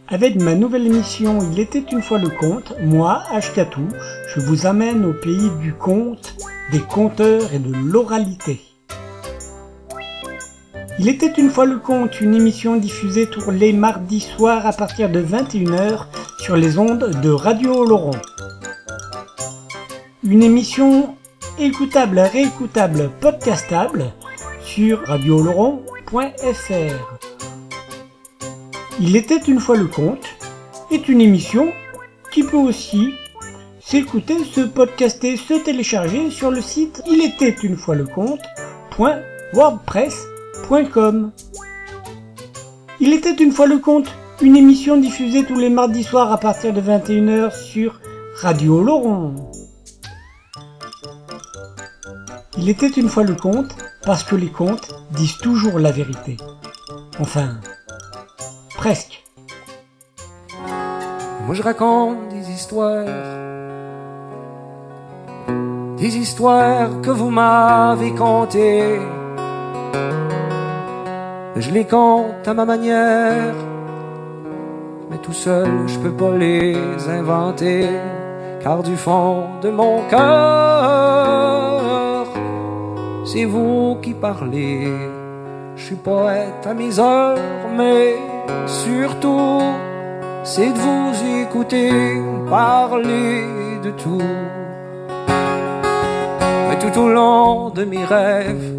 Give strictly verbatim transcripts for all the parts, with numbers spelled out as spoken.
Avec ma nouvelle émission Il était une fois le conte, moi, Ashkatou, je vous amène au pays du conte, des conteurs et de l'oralité. Il était une fois le conte, une émission diffusée tous les mardis soirs à partir de vingt et une heures sur les ondes de Radio Oloron. Une émission écoutable, réécoutable, podcastable sur radio oloron point f r. Il était une fois le conte est une émission qui peut aussi s'écouter, se podcaster, se télécharger sur le site il était une fois le conte point wordpress point com. Il était une fois le conte, une émission diffusée tous les mardis soirs à partir de vingt et une heures sur Radio Oloron. Il était une fois le conte parce que les contes disent toujours la vérité. Enfin, presque. Moi je raconte des histoires, des histoires que vous m'avez contées. Je les compte à ma manière, mais tout seul je peux pas les inventer, car du fond de mon cœur, c'est vous qui parlez. Je suis poète à mes heures, mais surtout, c'est de vous écouter parler de tout. Mais tout au long de mes rêves,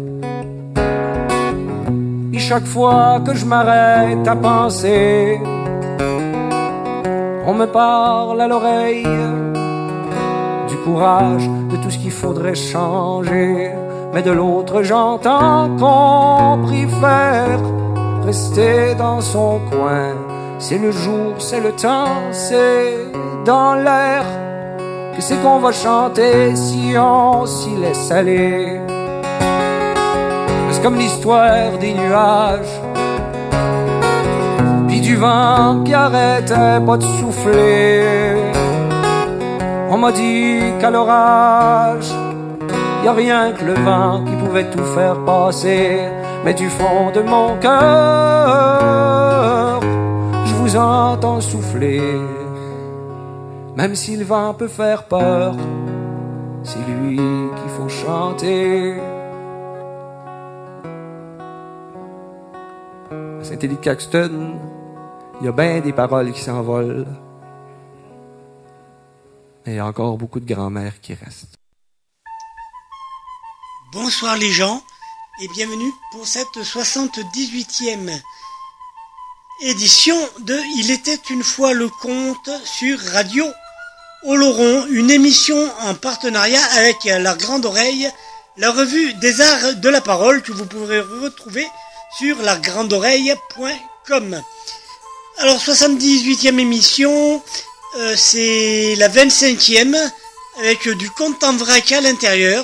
et chaque fois que je m'arrête à penser, on me parle à l'oreille du courage, de tout ce qu'il faudrait changer. Mais de l'autre j'entends qu'on préfère rester dans son coin. C'est le jour, c'est le temps, c'est dans l'air que c'est qu'on va chanter si on s'y laisse aller. C'est comme l'histoire des nuages, puis du vent qui arrêtait pas de souffler. On m'a dit qu'à l'orage, y a rien que le vent qui pouvait tout faire passer. Mais du fond de mon cœur, je vous entends souffler. Même si le vent peut faire peur, c'est lui qu'il faut chanter. À Saint-Élie-de-Caxton, il y a bien des paroles qui s'envolent. Mais il y a encore beaucoup de grand-mères qui restent. Bonsoir les gens et bienvenue pour cette soixante-dix-huitième édition de Il était une fois le conte sur Radio Oloron, une émission en partenariat avec La Grande Oreille, la revue des arts de la parole que vous pourrez retrouver sur la grande oreille point com. Alors soixante-dix-huitième émission, euh, c'est la vingt-cinquième avec du conte en vrac à l'intérieur.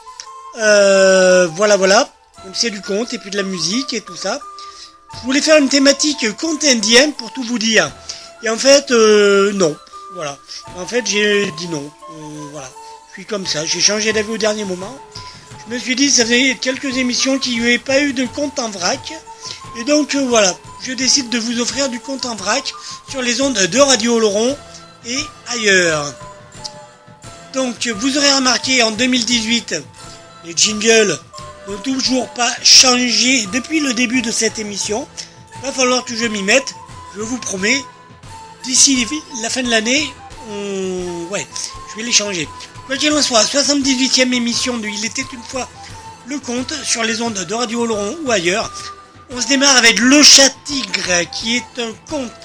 Euh, voilà, voilà. Donc c'est du conte et puis de la musique et tout ça. Je voulais faire une thématique conte indien pour tout vous dire. Et en fait, euh, non. Voilà. En fait, j'ai dit non. Euh, voilà. Je suis comme ça. J'ai changé d'avis au dernier moment. Je me suis dit, ça faisait quelques émissions qu'il n'y avait pas eu de conte en vrac. Et donc, euh, voilà. Je décide de vous offrir du conte en vrac sur les ondes de Radio Oloron et ailleurs. Donc, vous aurez remarqué en deux mille dix-huit... les jingles n'ont toujours pas changé depuis le début de cette émission. Il va falloir que je m'y mette, je vous promets. D'ici la fin de l'année, on... ouais, je vais les changer. Quoi qu'il en soit, soixante-dix-huitième émission de Il était une fois le conte sur les ondes de Radio Oloron ou ailleurs. On se démarre avec Le Chat Tigre, qui est un conte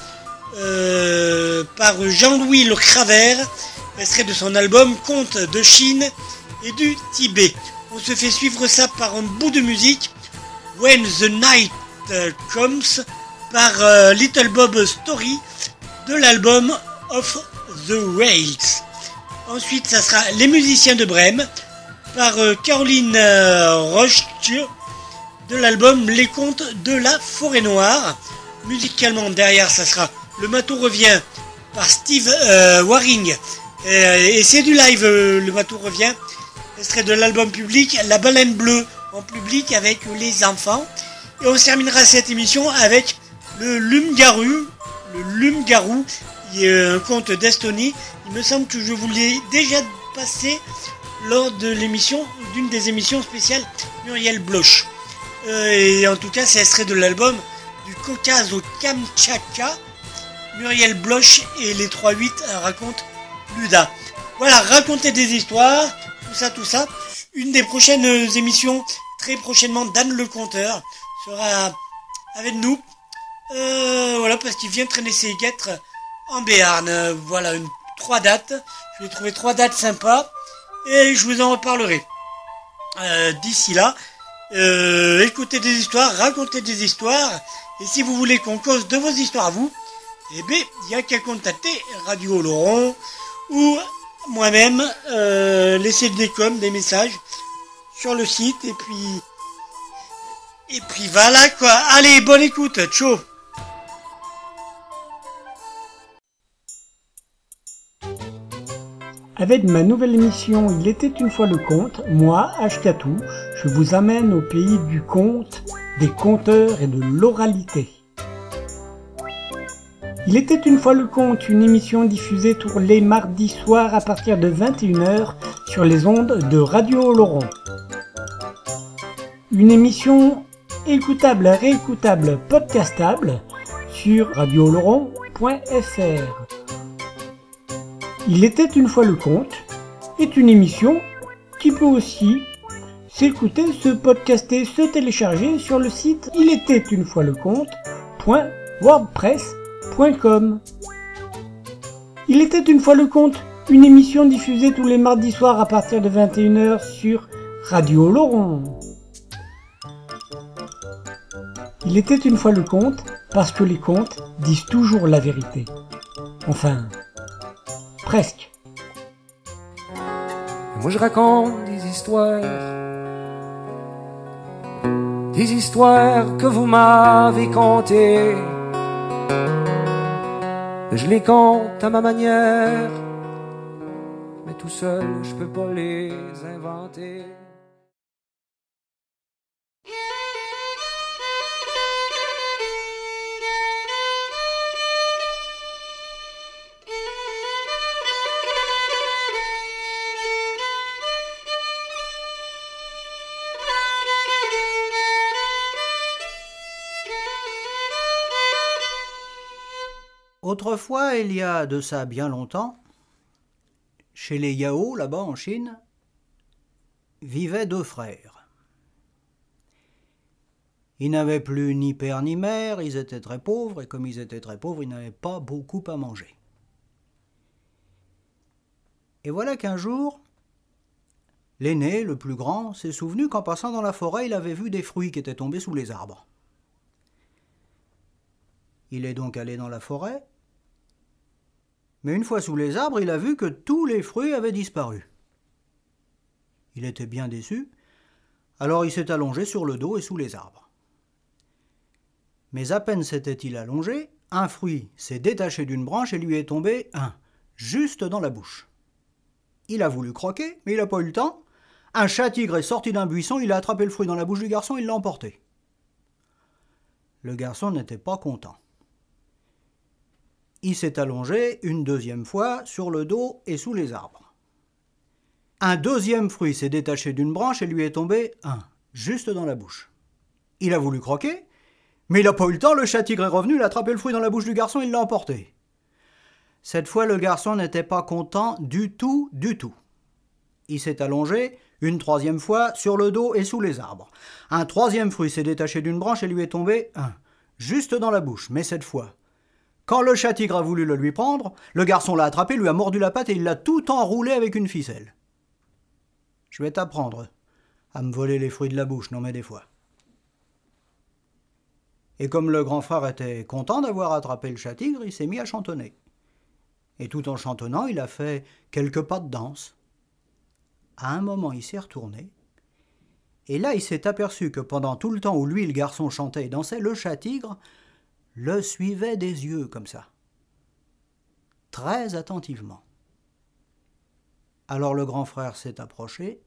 euh, par Jean-Louis Le Cravert, extrait de son album Contes de Chine et du Tibet. On se fait suivre ça par un bout de musique, When the Night Comes, par euh, Little Bob Story, de l'album Off the Rails. Ensuite, ça sera Les Musiciens de Brême, par euh, Caroline euh, Roche, de l'album Les Contes de la Forêt Noire. Musicalement, derrière, ça sera Le Matou revient, par Steve euh, Waring, euh, et c'est du live, euh, Le Matou revient. Extrait de l'album public La Baleine Bleue, en public avec les enfants. Et on terminera cette émission avec le Lumgaru, le Loup-garou, un conte d'Estonie. Il me semble que je vous l'ai déjà passé lors de l'émission, d'une des émissions spéciales Muriel Bloch. Euh, et en tout cas, c'est extrait de l'album Du Caucase au Kamtchatka. Muriel Bloch et les trois huit racontent Luda. Voilà, raconter des histoires, tout ça, tout ça. Une des prochaines émissions, très prochainement, Dan le Conteur sera avec nous. Euh, voilà, parce qu'il vient traîner ses guêtres en Béarn. Euh, voilà, une, trois dates. Je vais trouver trois dates sympas et je vous en reparlerai. Euh, d'ici là, euh, écoutez des histoires, racontez des histoires. Et si vous voulez qu'on cause de vos histoires à vous, eh bien, il n'y a qu'à contacter Radio Oloron ou moi-même, euh, laisser des coms, des messages sur le site et puis et puis voilà quoi. Allez, bonne écoute, ciao. Avec ma nouvelle émission Il était une fois le conte, moi, Ashkatou, je vous amène au pays du conte, des conteurs et de l'oralité. Il était une fois le conte, une émission diffusée tous les mardis soirs à partir de vingt et une heures sur les ondes de Radio Oloron. Une émission écoutable, réécoutable, podcastable sur radio oloron point f r. Il était une fois le conte est une émission qui peut aussi s'écouter, se podcaster, se télécharger sur le site il était une fois le conte point wordpress point com. Il était une fois le conte, une émission diffusée tous les mardis soirs à partir de vingt et une heures sur Radio Oloron. Il était une fois le conte, parce que les contes disent toujours la vérité. Enfin, presque. Moi je raconte des histoires, des histoires que vous m'avez contées. Je les compte à ma manière, mais tout seul je peux pas les inventer. Autrefois, il y a de ça bien longtemps, chez les Yao, là-bas en Chine, vivaient deux frères. Ils n'avaient plus ni père ni mère, ils étaient très pauvres, et comme ils étaient très pauvres, ils n'avaient pas beaucoup à manger. Et voilà qu'un jour, l'aîné, le plus grand, s'est souvenu qu'en passant dans la forêt, il avait vu des fruits qui étaient tombés sous les arbres. Il est donc allé dans la forêt, mais une fois sous les arbres, il a vu que tous les fruits avaient disparu. Il était bien déçu, alors il s'est allongé sur le dos et sous les arbres. Mais à peine s'était-il allongé, un fruit s'est détaché d'une branche et lui est tombé, un, juste dans la bouche. Il a voulu croquer, mais il n'a pas eu le temps. Un chat-tigre est sorti d'un buisson, il a attrapé le fruit dans la bouche du garçon, il l'a emporté. Le garçon n'était pas content. Il s'est allongé une deuxième fois sur le dos et sous les arbres. Un deuxième fruit s'est détaché d'une branche et lui est tombé, un, juste dans la bouche. Il a voulu croquer, mais il n'a pas eu le temps, le chat-tigre est revenu, il a attrapé le fruit dans la bouche du garçon, il l'a emporté. Cette fois, le garçon n'était pas content du tout, du tout. Il s'est allongé une troisième fois sur le dos et sous les arbres. Un troisième fruit s'est détaché d'une branche et lui est tombé, un, juste dans la bouche, mais cette fois, quand le chat-tigre a voulu le lui prendre, le garçon l'a attrapé, lui a mordu la patte et il l'a tout enroulé avec une ficelle. Je vais t'apprendre à me voler les fruits de la bouche, non mais des fois. Et comme le grand frère était content d'avoir attrapé le chat-tigre, il s'est mis à chantonner. Et tout en chantonnant, il a fait quelques pas de danse. À un moment, il s'est retourné. Et là, il s'est aperçu que pendant tout le temps où lui, le garçon, chantait et dansait, le chat-tigre le suivait des yeux comme ça, très attentivement. Alors le grand frère s'est approché,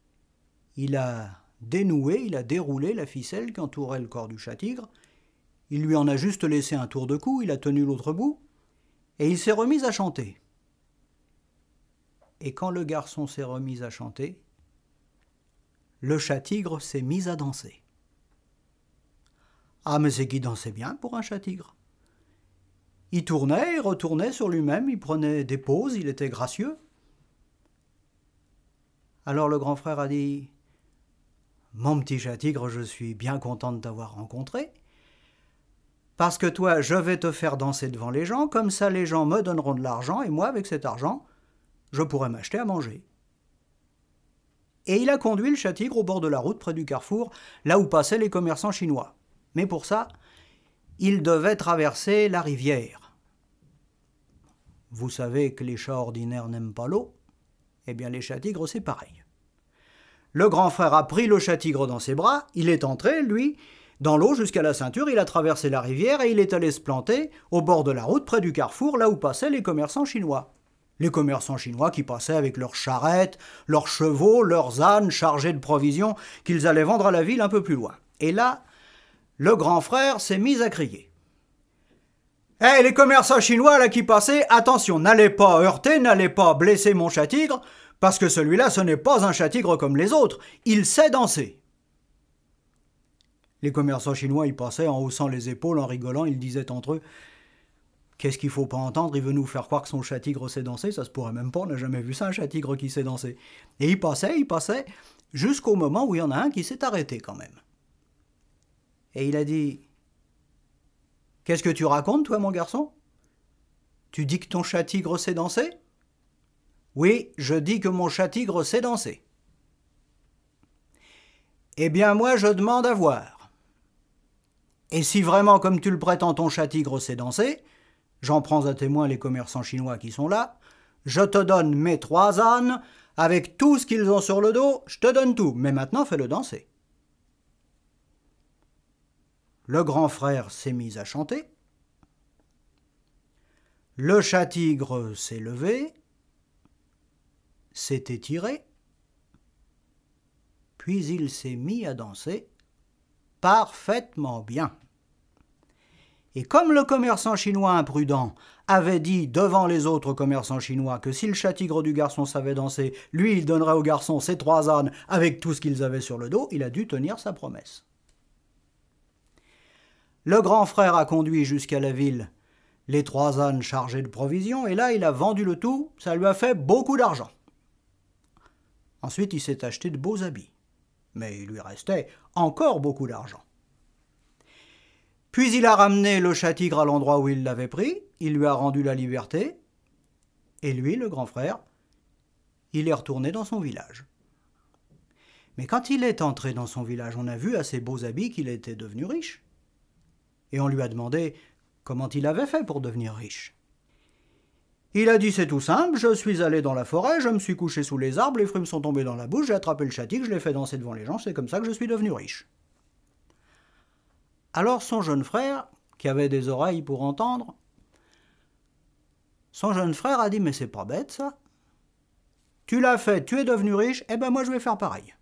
il a dénoué, il a déroulé la ficelle qui entourait le corps du chat-tigre, Il lui en a juste laissé un tour de cou, il a tenu l'autre bout, et il s'est remis à chanter. Et quand le garçon s'est remis à chanter, le chat-tigre s'est mis à danser. Ah, mais c'est qu'il dansait bien pour un chat-tigre. Il tournait, il retournait sur lui-même, il prenait des pauses, il était gracieux. Alors le grand frère a dit « Mon petit chat-tigre, je suis bien content de t'avoir rencontré, parce que toi, je vais te faire danser devant les gens, comme ça les gens me donneront de l'argent, et moi, avec cet argent, je pourrai m'acheter à manger. » Et il a conduit le chat-tigre au bord de la route, près du carrefour, là où passaient les commerçants chinois. Mais pour ça, il devait traverser la rivière. Vous savez que les chats ordinaires n'aiment pas l'eau, eh bien les chats-tigres c'est pareil. Le grand frère a pris le chat-tigre dans ses bras, il est entré, lui, dans l'eau jusqu'à la ceinture, il a traversé la rivière et il est allé se planter au bord de la route, près du carrefour, là où passaient les commerçants chinois. Les commerçants chinois qui passaient avec leurs charrettes, leurs chevaux, leurs ânes chargés de provisions qu'ils allaient vendre à la ville un peu plus loin. Et là, le grand frère s'est mis à crier. « Hé, hey, les commerçants chinois là qui passaient, attention, n'allez pas heurter, n'allez pas blesser mon chat-tigre, parce que celui-là, ce n'est pas un chat-tigre comme les autres, il sait danser. » Les commerçants chinois y passaient en haussant les épaules, en rigolant, ils disaient entre eux « Qu'est-ce qu'il faut pas entendre, il veut nous faire croire que son chat-tigre sait danser, ça se pourrait même pas, on n'a jamais vu ça, un chat-tigre qui sait danser. » Et il passait, il passait, jusqu'au moment où il y en a un qui s'est arrêté quand même. Et il a dit « Qu'est-ce que tu racontes, toi, mon garçon? Tu dis que ton chat-tigre sait danser? » ?»« Oui, je dis que mon chat-tigre sait danser. »« Eh bien, moi, je demande à voir. Et si vraiment, comme tu le prétends, ton chat-tigre sait danser, j'en prends à témoin les commerçants chinois qui sont là, je te donne mes trois ânes, avec tout ce qu'ils ont sur le dos, je te donne tout, mais maintenant, fais-le danser. » Le grand frère s'est mis à chanter. Le chat-tigre s'est levé, s'est étiré, puis il s'est mis à danser parfaitement bien. Et comme le commerçant chinois imprudent avait dit devant les autres commerçants chinois que si le chat-tigre du garçon savait danser, lui il donnerait au garçon ses trois ânes avec tout ce qu'ils avaient sur le dos, il a dû tenir sa promesse. Le grand frère a conduit jusqu'à la ville les trois ânes chargés de provisions, et là il a vendu le tout, ça lui a fait beaucoup d'argent. Ensuite il s'est acheté de beaux habits, mais il lui restait encore beaucoup d'argent. Puis il a ramené le chat-tigre à l'endroit où il l'avait pris, il lui a rendu la liberté, et lui, le grand frère, il est retourné dans son village. Mais quand il est entré dans son village, on a vu à ses beaux habits qu'il était devenu riche. Et on lui a demandé comment il avait fait pour devenir riche. Il a dit c'est tout simple, je suis allé dans la forêt, je me suis couché sous les arbres, les fruits me sont tombés dans la bouche, j'ai attrapé le chat-tigre, je l'ai fait danser devant les gens, c'est comme ça que je suis devenu riche. Alors son jeune frère, qui avait des oreilles pour entendre, son jeune frère a dit mais c'est pas bête ça. Tu l'as fait, tu es devenu riche, eh ben moi je vais faire pareil.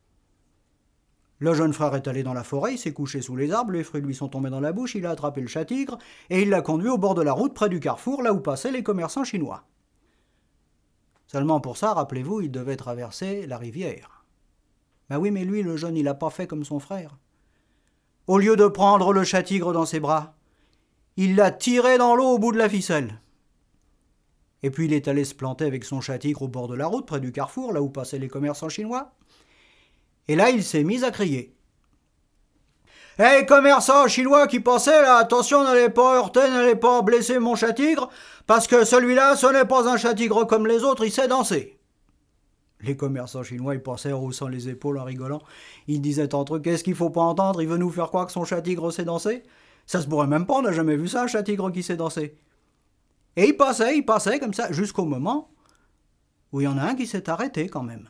Le jeune frère est allé dans la forêt, il s'est couché sous les arbres, les fruits lui sont tombés dans la bouche, il a attrapé le chat-tigre et il l'a conduit au bord de la route près du carrefour, là où passaient les commerçants chinois. Seulement pour ça, rappelez-vous, il devait traverser la rivière. Ben oui, mais lui, le jeune, il n'a pas fait comme son frère. Au lieu de prendre le chat-tigre dans ses bras, il l'a tiré dans l'eau au bout de la ficelle. Et puis il est allé se planter avec son chat-tigre au bord de la route, près du carrefour, là où passaient les commerçants chinois. Et là, il s'est mis à crier. « Hé, hey, commerçants chinois qui passaient là, attention, n'allez pas heurter, n'allez pas blesser mon chat-tigre, parce que celui-là, ce n'est pas un chat-tigre comme les autres, il sait danser. » Les commerçants chinois, ils passaient en haussant les épaules, en rigolant. Ils disaient entre eux, qu'est-ce qu'il faut pas entendre, il veut nous faire croire que son chat-tigre sait danser. Ça se pourrait même pas, on n'a jamais vu ça, un chat-tigre qui sait danser. Et il passait, il passait comme ça, jusqu'au moment où il y en a un qui s'est arrêté quand même.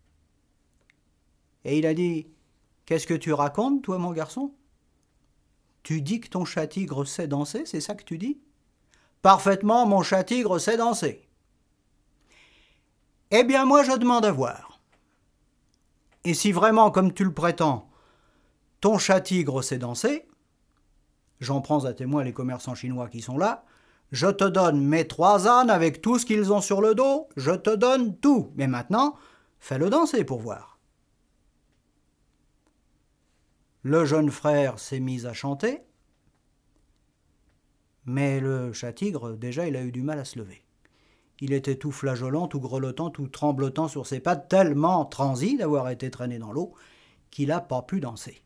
Et il a dit, qu'est-ce que tu racontes, toi, mon garçon? Tu dis que ton chat-tigre sait danser, c'est ça que tu dis? Parfaitement, mon chat-tigre sait danser. Eh bien, moi, je demande à voir. Et si vraiment, comme tu le prétends, ton chat-tigre sait danser, j'en prends à témoin les commerçants chinois qui sont là, je te donne mes trois ânes avec tout ce qu'ils ont sur le dos, je te donne tout, mais maintenant, fais-le danser pour voir. » Le jeune frère s'est mis à chanter, mais le chat-tigre, déjà, il a eu du mal à se lever. Il était tout flageolant, tout grelottant, tout tremblotant sur ses pattes, tellement transi d'avoir été traîné dans l'eau, qu'il n'a pas pu danser.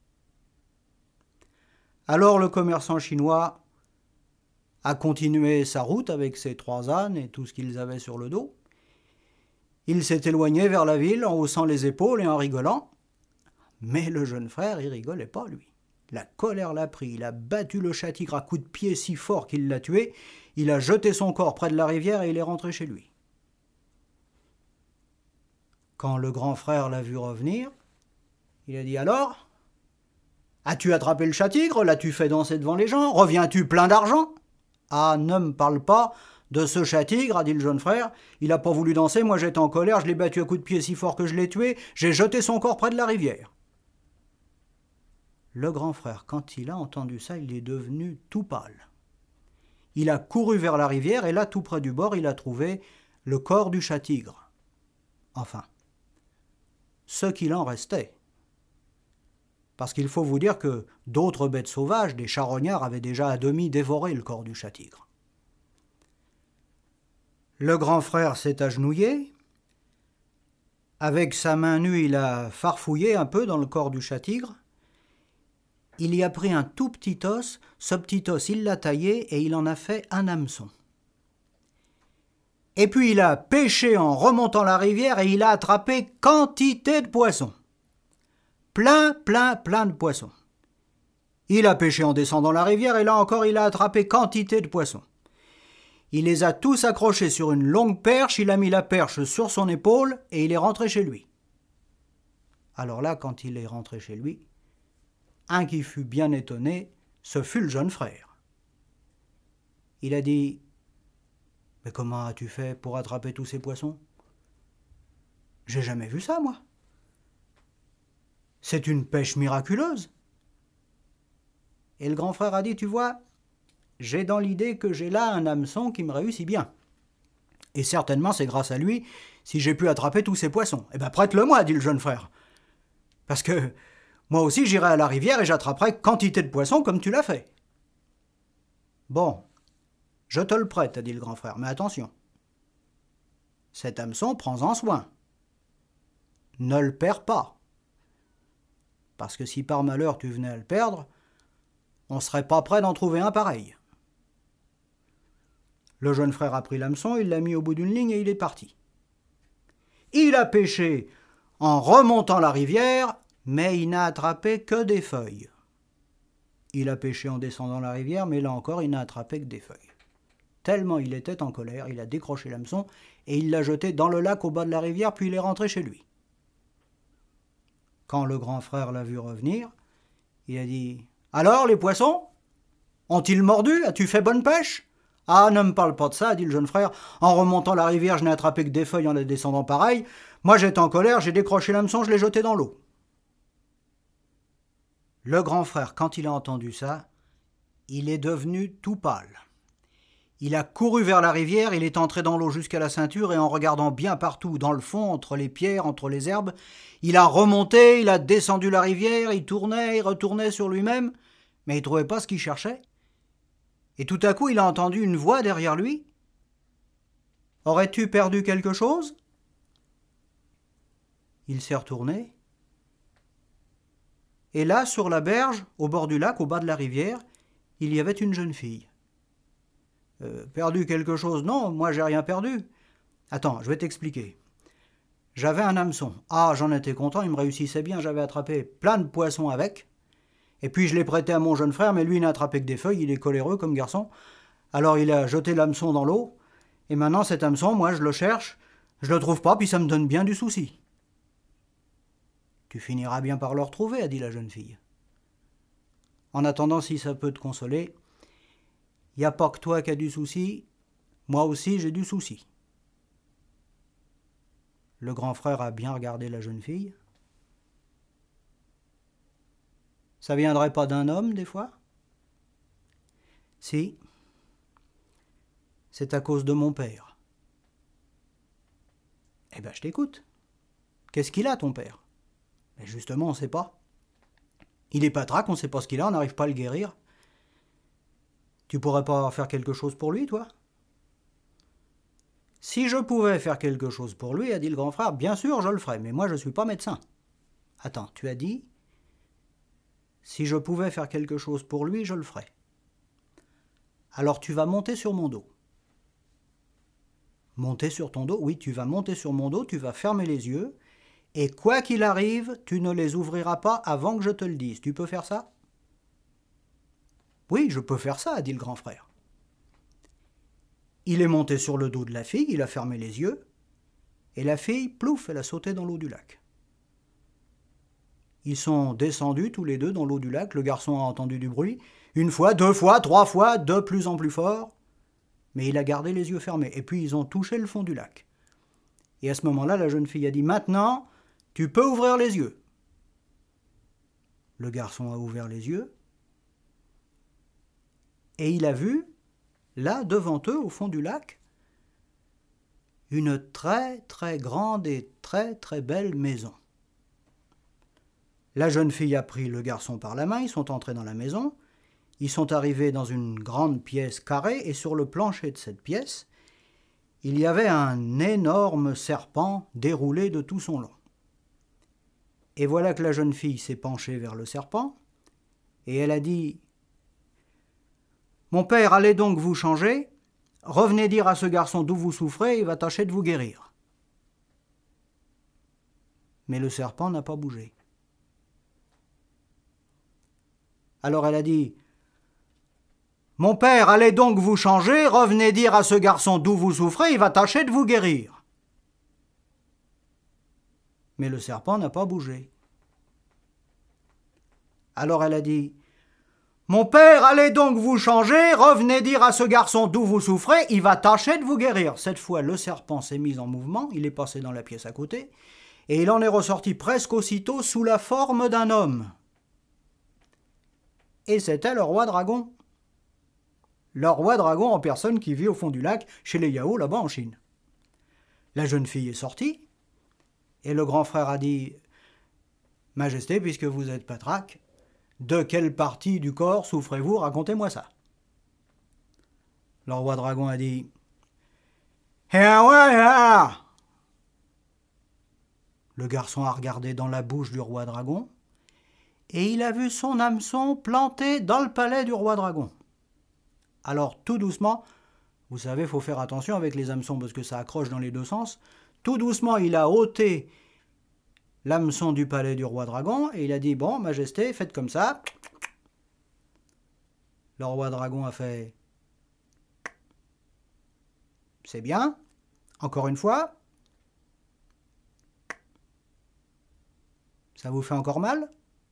Alors le commerçant chinois a continué sa route avec ses trois ânes et tout ce qu'ils avaient sur le dos. Il s'est éloigné vers la ville en haussant les épaules et en rigolant. Mais le jeune frère, il rigolait pas, lui. La colère l'a pris, il a battu le chat-tigre à coups de pied si fort qu'il l'a tué, il a jeté son corps près de la rivière et il est rentré chez lui. Quand le grand frère l'a vu revenir, il a dit « Alors ? As-tu attrapé le chat-tigre? L'as-tu fait danser devant les gens? Reviens-tu plein d'argent ?»« Ah, ne me parle pas de ce chat-tigre, a dit le jeune frère. Il n'a pas voulu danser, moi j'étais en colère, je l'ai battu à coups de pied si fort que je l'ai tué, j'ai jeté son corps près de la rivière. » Le grand frère, quand il a entendu ça, il est devenu tout pâle. Il a couru vers la rivière et là, tout près du bord, il a trouvé le corps du chat-tigre. Enfin, ce qu'il en restait. Parce qu'il faut vous dire que d'autres bêtes sauvages, des charognards, avaient déjà à demi dévoré le corps du chat-tigre. Le grand frère s'est agenouillé. Avec sa main nue, il a farfouillé un peu dans le corps du chat-tigre. Il y a pris un tout petit os, ce petit os il l'a taillé et il en a fait un hameçon. Et puis il a pêché en remontant la rivière et il a attrapé quantité de poissons. Plein, plein, plein de poissons. Il a pêché en descendant la rivière et là encore il a attrapé quantité de poissons. Il les a tous accrochés sur une longue perche, il a mis la perche sur son épaule et il est rentré chez lui. Alors là, quand il est rentré chez lui, un qui fut bien étonné, ce fut le jeune frère. Il a dit « Mais comment as-tu fait pour attraper tous ces poissons ? J'ai jamais vu ça, moi. C'est une pêche miraculeuse. » Et le grand frère a dit « Tu vois, j'ai dans l'idée que j'ai là un hameçon qui me réussit bien. Et certainement c'est grâce à lui si j'ai pu attraper tous ces poissons. Eh bien prête-le-moi, dit le jeune frère. Parce que moi aussi j'irai à la rivière et j'attraperai quantité de poissons comme tu l'as fait. » Bon, je te le prête, a dit le grand frère, mais attention. Cet hameçon, prends-en soin. Ne le perds pas. Parce que si par malheur tu venais à le perdre, on ne serait pas prêt d'en trouver un pareil. Le jeune frère a pris l'hameçon, il l'a mis au bout d'une ligne et il est parti. Il a pêché en remontant la rivière, mais il n'a attrapé que des feuilles. Il a pêché en descendant la rivière, mais là encore, il n'a attrapé que des feuilles. Tellement il était en colère, il a décroché l'hameçon et il l'a jeté dans le lac au bas de la rivière, puis il est rentré chez lui. Quand le grand frère l'a vu revenir, il a dit « Alors, les poissons? Ont-ils mordu? As-tu fait bonne pêche ?»« Ah, ne me parle pas de ça, dit le jeune frère. En remontant la rivière, je n'ai attrapé que des feuilles en les descendant pareil. Moi, j'étais en colère, j'ai décroché l'hameçon, je l'ai jeté dans l'eau. » Le grand frère, quand il a entendu ça, il est devenu tout pâle. Il a couru vers la rivière, il est entré dans l'eau jusqu'à la ceinture et en regardant bien partout, dans le fond, entre les pierres, entre les herbes, il a remonté, il a descendu la rivière, il tournait, il retournait sur lui-même, mais il ne trouvait pas ce qu'il cherchait. Et tout à coup, il a entendu une voix derrière lui. « Aurais-tu perdu quelque chose ?» Il s'est retourné. Et là, sur la berge, au bord du lac, au bas de la rivière, il y avait une jeune fille. Euh, perdu quelque chose? Non, moi j'ai rien perdu. Attends, je vais t'expliquer. J'avais un hameçon. Ah, j'en étais content, il me réussissait bien, j'avais attrapé plein de poissons avec. Et puis je l'ai prêté à mon jeune frère, mais lui il n'a attrapé que des feuilles, il est coléreux comme garçon. Alors il a jeté l'hameçon dans l'eau, et maintenant cet hameçon, moi je le cherche, je le trouve pas, puis ça me donne bien du souci. Tu finiras bien par le retrouver, a dit la jeune fille. En attendant, si ça peut te consoler, il n'y a pas que toi qui as du souci, moi aussi j'ai du souci. Le grand frère a bien regardé la jeune fille. Ça viendrait pas d'un homme, des fois? Si. C'est à cause de mon père. Eh ben, je t'écoute. Qu'est-ce qu'il a, ton père? Mais justement, on ne sait pas. Il est patraque, on ne sait pas ce qu'il a, on n'arrive pas à le guérir. Tu pourrais pas faire quelque chose pour lui, toi? Si je pouvais faire quelque chose pour lui, a dit le grand frère, bien sûr, je le ferais, mais moi, je ne suis pas médecin. Attends, tu as dit, si je pouvais faire quelque chose pour lui, je le ferais. Alors tu vas monter sur mon dos. Monter sur ton dos? Oui, tu vas monter sur mon dos, tu vas fermer les yeux, et quoi qu'il arrive, tu ne les ouvriras pas avant que je te le dise. Tu peux faire ça? Oui, je peux faire ça, a dit le grand frère. Il est monté sur le dos de la fille, il a fermé les yeux, et la fille, plouf, elle a sauté dans l'eau du lac. Ils sont descendus tous les deux dans l'eau du lac, le garçon a entendu du bruit, une fois, deux fois, trois fois, de plus en plus fort, mais il a gardé les yeux fermés, et puis ils ont touché le fond du lac. Et à ce moment-là, la jeune fille a dit, maintenant, tu peux ouvrir les yeux. Le garçon a ouvert les yeux, et il a vu, là, devant eux, au fond du lac, une très très grande et très très belle maison. La jeune fille a pris le garçon par la main, ils sont entrés dans la maison, ils sont arrivés dans une grande pièce carrée, et sur le plancher de cette pièce, il y avait un énorme serpent déroulé de tout son long. Et voilà que la jeune fille s'est penchée vers le serpent, et elle a dit « Mon père, allez donc vous changer, revenez dire à ce garçon d'où vous souffrez, il va tâcher de vous guérir. » Mais le serpent n'a pas bougé. Alors elle a dit « Mon père, allez donc vous changer, revenez dire à ce garçon d'où vous souffrez, il va tâcher de vous guérir. » Mais le serpent n'a pas bougé. Alors elle a dit « Mon père, allez donc vous changer, revenez dire à ce garçon d'où vous souffrez, il va tâcher de vous guérir. » Cette fois, le serpent s'est mis en mouvement, il est passé dans la pièce à côté, et il en est ressorti presque aussitôt sous la forme d'un homme. Et c'était le roi dragon. Le roi dragon en personne qui vit au fond du lac, chez les Yao, là-bas en Chine. La jeune fille est sortie, et le grand frère a dit « Majesté, puisque vous êtes patraque, de quelle partie du corps souffrez-vous? Racontez-moi ça. » Le roi dragon a dit « Eh ouais, ah !» Le garçon a regardé dans la bouche du roi dragon, et il a vu son hameçon planté dans le palais du roi dragon. Alors, tout doucement, vous savez, il faut faire attention avec les hameçons parce que ça accroche dans les deux sens, tout doucement, il a ôté l'hameçon du palais du roi dragon, et il a dit « Bon, majesté, faites comme ça. » Le roi dragon a fait « C'est bien. Encore une fois. Ça vous fait encore mal? »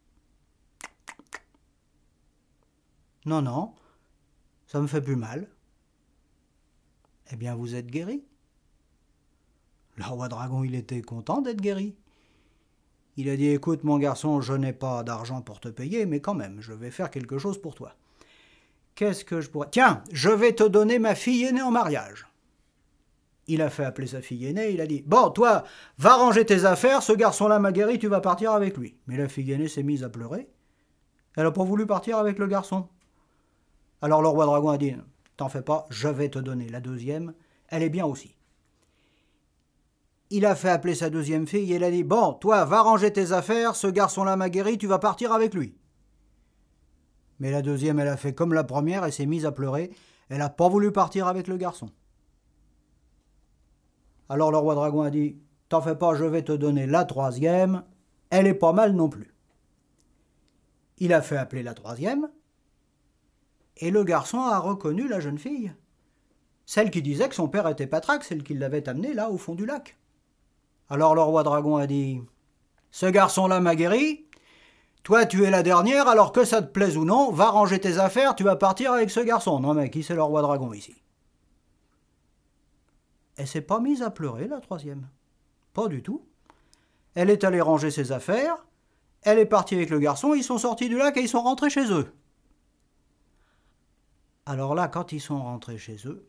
« Non, non, ça me fait plus mal. » « Eh bien, vous êtes guéri. » Le roi dragon, il était content d'être guéri. Il a dit « Écoute, mon garçon, je n'ai pas d'argent pour te payer, mais quand même, je vais faire quelque chose pour toi. Qu'est-ce que je pourrais... Tiens, je vais te donner ma fille aînée en mariage. » Il a fait appeler sa fille aînée, il a dit « Bon, toi, va ranger tes affaires, ce garçon-là m'a guéri, tu vas partir avec lui. » Mais la fille aînée s'est mise à pleurer. Elle n'a pas voulu partir avec le garçon. Alors le roi dragon a dit « T'en fais pas, je vais te donner la deuxième, elle est bien aussi. » Il a fait appeler sa deuxième fille et elle a dit « Bon, toi, va ranger tes affaires, ce garçon-là m'a guéri, tu vas partir avec lui. » Mais la deuxième, elle a fait comme la première, elle s'est mise à pleurer, elle n'a pas voulu partir avec le garçon. Alors le roi dragon a dit « T'en fais pas, je vais te donner la troisième, elle est pas mal non plus. » Il a fait appeler la troisième, et le garçon a reconnu la jeune fille. Celle qui disait que son père était patraque, celle qui l'avait amenée là au fond du lac. Alors le roi dragon a dit « Ce garçon-là m'a guéri, toi tu es la dernière, alors que ça te plaise ou non, va ranger tes affaires, tu vas partir avec ce garçon. » Non mais qui c'est le roi dragon ici? Elle s'est pas mise à pleurer la troisième. Pas du tout. Elle est allée ranger ses affaires, elle est partie avec le garçon, ils sont sortis du lac et ils sont rentrés chez eux. Alors là, quand ils sont rentrés chez eux,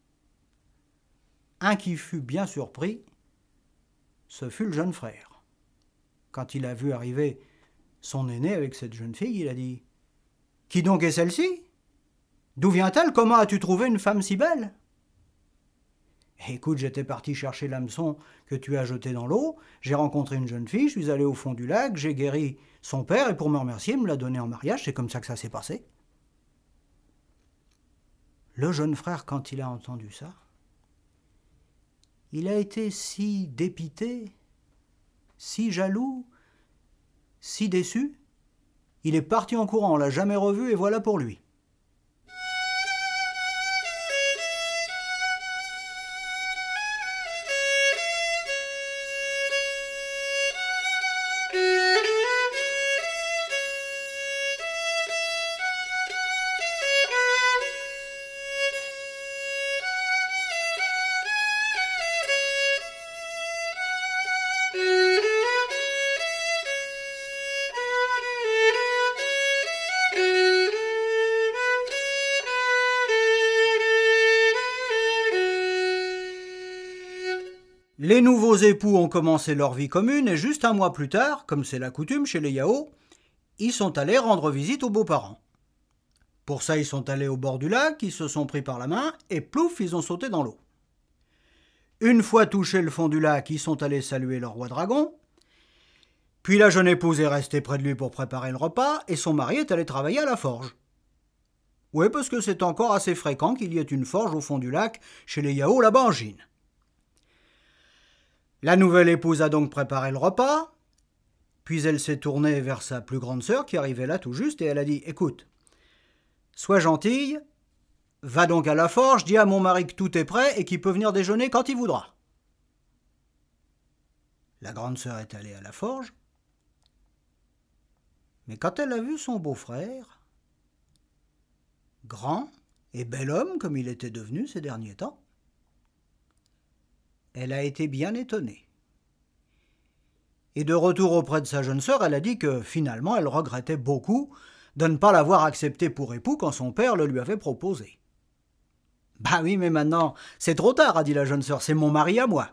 un qui fut bien surpris, ce fut le jeune frère. Quand il a vu arriver son aîné avec cette jeune fille, il a dit « Qui donc est celle-ci? D'où vient-elle? Comment as-tu trouvé une femme si belle ?»« Écoute, j'étais parti chercher l'hameçon que tu as jeté dans l'eau, j'ai rencontré une jeune fille, je suis allé au fond du lac, j'ai guéri son père et pour me remercier, il me l'a donné en mariage, c'est comme ça que ça s'est passé. » Le jeune frère, quand il a entendu ça, il a été si dépité, si jaloux, si déçu, il est parti en courant, on l'a jamais revu et voilà pour lui. Les nouveaux époux ont commencé leur vie commune et juste un mois plus tard, comme c'est la coutume chez les Yao, ils sont allés rendre visite aux beaux-parents. Pour ça, ils sont allés au bord du lac, ils se sont pris par la main et plouf, ils ont sauté dans l'eau. Une fois touché le fond du lac, ils sont allés saluer leur roi dragon. Puis la jeune épouse est restée près de lui pour préparer le repas et son mari est allé travailler à la forge. Oui, parce que c'est encore assez fréquent qu'il y ait une forge au fond du lac chez les Yao là-bas en Chine. La nouvelle épouse a donc préparé le repas, puis elle s'est tournée vers sa plus grande sœur qui arrivait là tout juste et elle a dit « Écoute, sois gentille, va donc à la forge, dis à mon mari que tout est prêt et qu'il peut venir déjeuner quand il voudra. » La grande sœur est allée à la forge, mais quand elle a vu son beau-frère, grand et bel homme comme il était devenu ces derniers temps, elle a été bien étonnée. Et de retour auprès de sa jeune sœur, elle a dit que finalement elle regrettait beaucoup de ne pas l'avoir accepté pour époux quand son père le lui avait proposé. « Bah oui, mais maintenant, c'est trop tard, a dit la jeune sœur, c'est mon mari à moi. »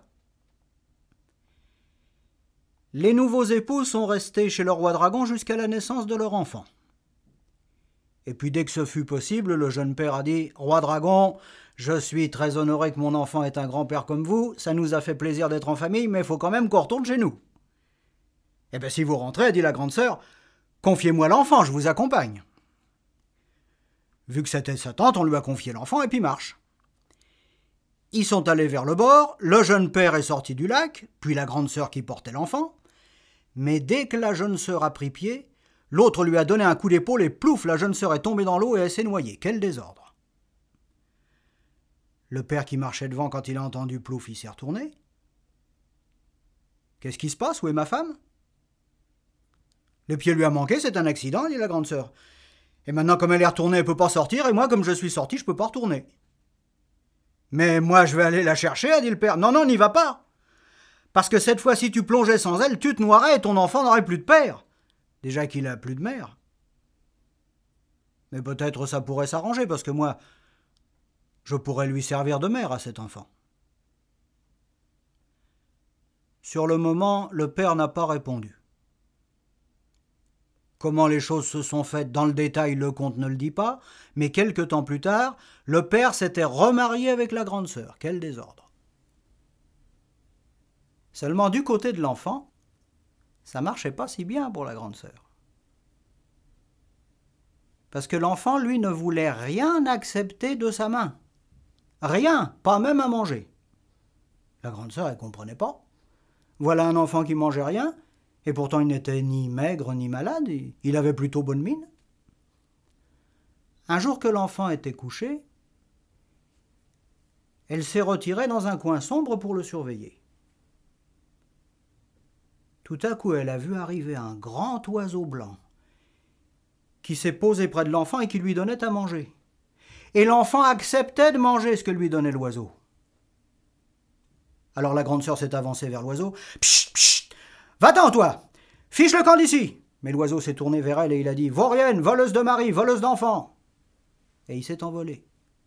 Les nouveaux époux sont restés chez le roi dragon jusqu'à la naissance de leur enfant. Et puis dès que ce fut possible, le jeune père a dit « Roi dragon, je suis très honoré que mon enfant ait un grand-père comme vous, ça nous a fait plaisir d'être en famille, mais il faut quand même qu'on retourne chez nous. » « Eh bien si vous rentrez, a dit la grande sœur, confiez-moi l'enfant, je vous accompagne. » Vu que c'était sa tante, on lui a confié l'enfant et puis marche. Ils sont allés vers le bord, le jeune père est sorti du lac, puis la grande sœur qui portait l'enfant, mais dès que la jeune sœur a pris pied, l'autre lui a donné un coup d'épaule et plouf, la jeune sœur est tombée dans l'eau et elle s'est noyée. Quel désordre! Le père qui marchait devant, quand il a entendu plouf, il s'est retourné. « Qu'est-ce qui se passe? Où est ma femme ?» « Le pied lui a manqué, c'est un accident, dit la grande sœur. Et maintenant, comme elle est retournée, elle ne peut pas sortir, et moi, comme je suis sorti, je ne peux pas retourner. »« Mais moi, je vais aller la chercher, a dit le père. »« Non, non, n'y va pas. Parce que cette fois, si tu plongeais sans elle, tu te noierais et ton enfant n'aurait plus de père. Déjà qu'il a plus de mère. Mais peut-être ça pourrait s'arranger, parce que moi, je pourrais lui servir de mère à cet enfant. » Sur le moment, le père n'a pas répondu. Comment les choses se sont faites dans le détail, le conte ne le dit pas, mais quelque temps plus tard, le père s'était remarié avec la grande sœur. Quel désordre! Seulement du côté de l'enfant, ça marchait pas si bien pour la grande sœur. Parce que l'enfant, lui, ne voulait rien accepter de sa main. Rien, pas même à manger. La grande sœur, elle comprenait pas. Voilà un enfant qui mangeait rien, et pourtant il n'était ni maigre ni malade, il avait plutôt bonne mine. Un jour que l'enfant était couché, elle s'est retirée dans un coin sombre pour le surveiller. Tout à coup, elle a vu arriver un grand oiseau blanc qui s'est posé près de l'enfant et qui lui donnait à manger. Et l'enfant acceptait de manger ce que lui donnait l'oiseau. Alors la grande sœur s'est avancée vers l'oiseau. « Pchit, pchit, va-t'en, toi! Fiche le camp d'ici !» Mais l'oiseau s'est tourné vers elle et il a dit « Vaurienne, voleuse de mari, voleuse d'enfants !» et il s'est envolé.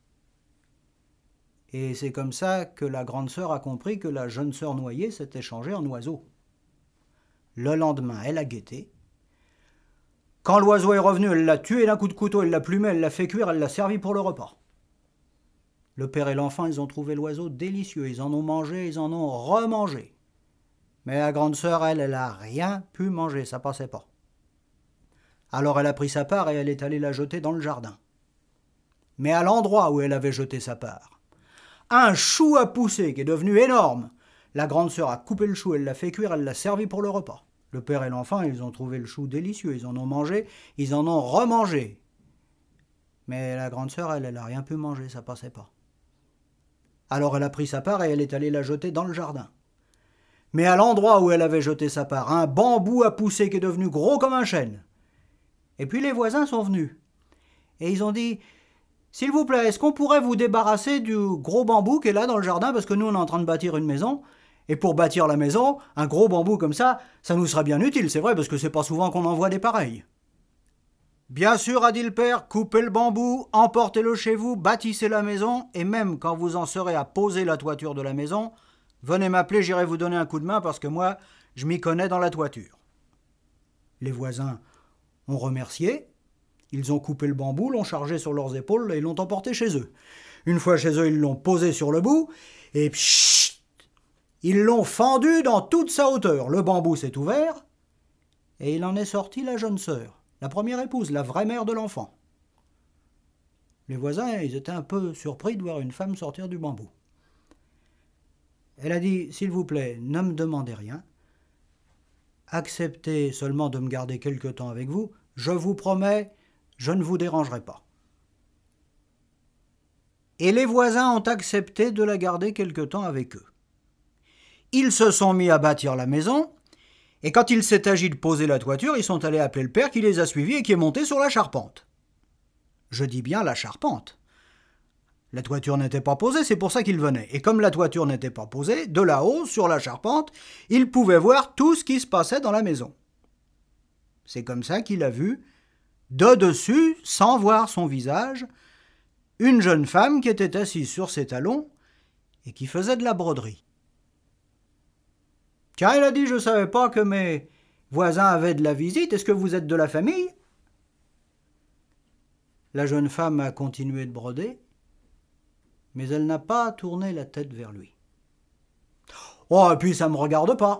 Et c'est comme ça que la grande sœur a compris que la jeune sœur noyée s'était changée en oiseau. Le lendemain, elle a guetté. Quand l'oiseau est revenu, elle l'a tué d'un coup de couteau, elle l'a plumé, elle l'a fait cuire, elle l'a servi pour le repas. Le père et l'enfant, ils ont trouvé l'oiseau délicieux, ils en ont mangé, ils en ont remangé. Mais la grande sœur, elle, elle n'a rien pu manger, ça passait pas. Alors elle a pris sa part et elle est allée la jeter dans le jardin. Mais à l'endroit où elle avait jeté sa part, un chou a poussé qui est devenu énorme. La grande sœur a coupé le chou, elle l'a fait cuire, elle l'a servi pour le repas. Le père et l'enfant, ils ont trouvé le chou délicieux, ils en ont mangé, ils en ont remangé. Mais la grande sœur, elle, elle n'a rien pu manger, ça passait pas. Alors elle a pris sa part et elle est allée la jeter dans le jardin. Mais à l'endroit où elle avait jeté sa part, un bambou a poussé qui est devenu gros comme un chêne. Et puis les voisins sont venus. Et ils ont dit, s'il vous plaît, est-ce qu'on pourrait vous débarrasser du gros bambou qui est là dans le jardin, parce que nous on est en train de bâtir une maison. Et pour bâtir la maison, un gros bambou comme ça, ça nous sera bien utile, c'est vrai, parce que c'est pas souvent qu'on en voit des pareils. Bien sûr, a dit le père, coupez le bambou, emportez-le chez vous, bâtissez la maison, et même quand vous en serez à poser la toiture de la maison, venez m'appeler, j'irai vous donner un coup de main, parce que moi, je m'y connais dans la toiture. Les voisins ont remercié, ils ont coupé le bambou, l'ont chargé sur leurs épaules et l'ont emporté chez eux. Une fois chez eux, ils l'ont posé sur le bout, et pshhh, ils l'ont fendu dans toute sa hauteur. Le bambou s'est ouvert, et il en est sorti la jeune sœur, la première épouse, la vraie mère de l'enfant. Les voisins, ils étaient un peu surpris de voir une femme sortir du bambou. Elle a dit, s'il vous plaît, ne me demandez rien, acceptez seulement de me garder quelque temps avec vous, je vous promets, je ne vous dérangerai pas. Et les voisins ont accepté de la garder quelque temps avec eux. Ils se sont mis à bâtir la maison, et quand il s'est agi de poser la toiture, ils sont allés appeler le père qui les a suivis et qui est monté sur la charpente. Je dis bien la charpente. La toiture n'était pas posée, c'est pour ça qu'ils venaient. Et comme la toiture n'était pas posée, de là-haut, sur la charpente, ils pouvaient voir tout ce qui se passait dans la maison. C'est comme ça qu'il a vu, de dessus, sans voir son visage, une jeune femme qui était assise sur ses talons et qui faisait de la broderie. « Tiens, il a dit, je ne savais pas que mes voisins avaient de la visite. Est-ce que vous êtes de la famille ?» La jeune femme a continué de broder, mais elle n'a pas tourné la tête vers lui. « Oh, et puis ça ne me regarde pas !»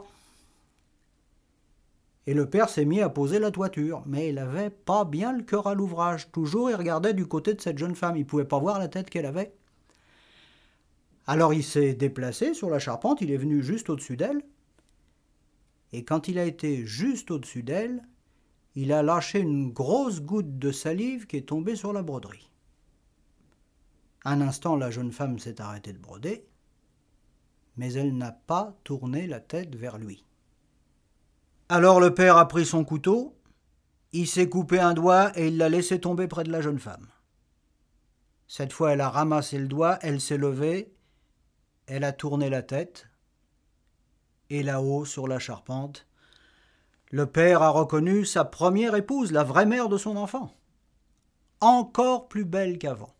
Et le père s'est mis à poser la toiture, mais il n'avait pas bien le cœur à l'ouvrage. Toujours, il regardait du côté de cette jeune femme. Il ne pouvait pas voir la tête qu'elle avait. Alors il s'est déplacé sur la charpente, il est venu juste au-dessus d'elle. Et quand il a été juste au-dessus d'elle, il a lâché une grosse goutte de salive qui est tombée sur la broderie. Un instant, la jeune femme s'est arrêtée de broder, mais elle n'a pas tourné la tête vers lui. Alors le père a pris son couteau, il s'est coupé un doigt et il l'a laissé tomber près de la jeune femme. Cette fois, elle a ramassé le doigt, elle s'est levée, elle a tourné la tête, et là-haut, sur la charpente, le père a reconnu sa première épouse, la vraie mère de son enfant, encore plus belle qu'avant.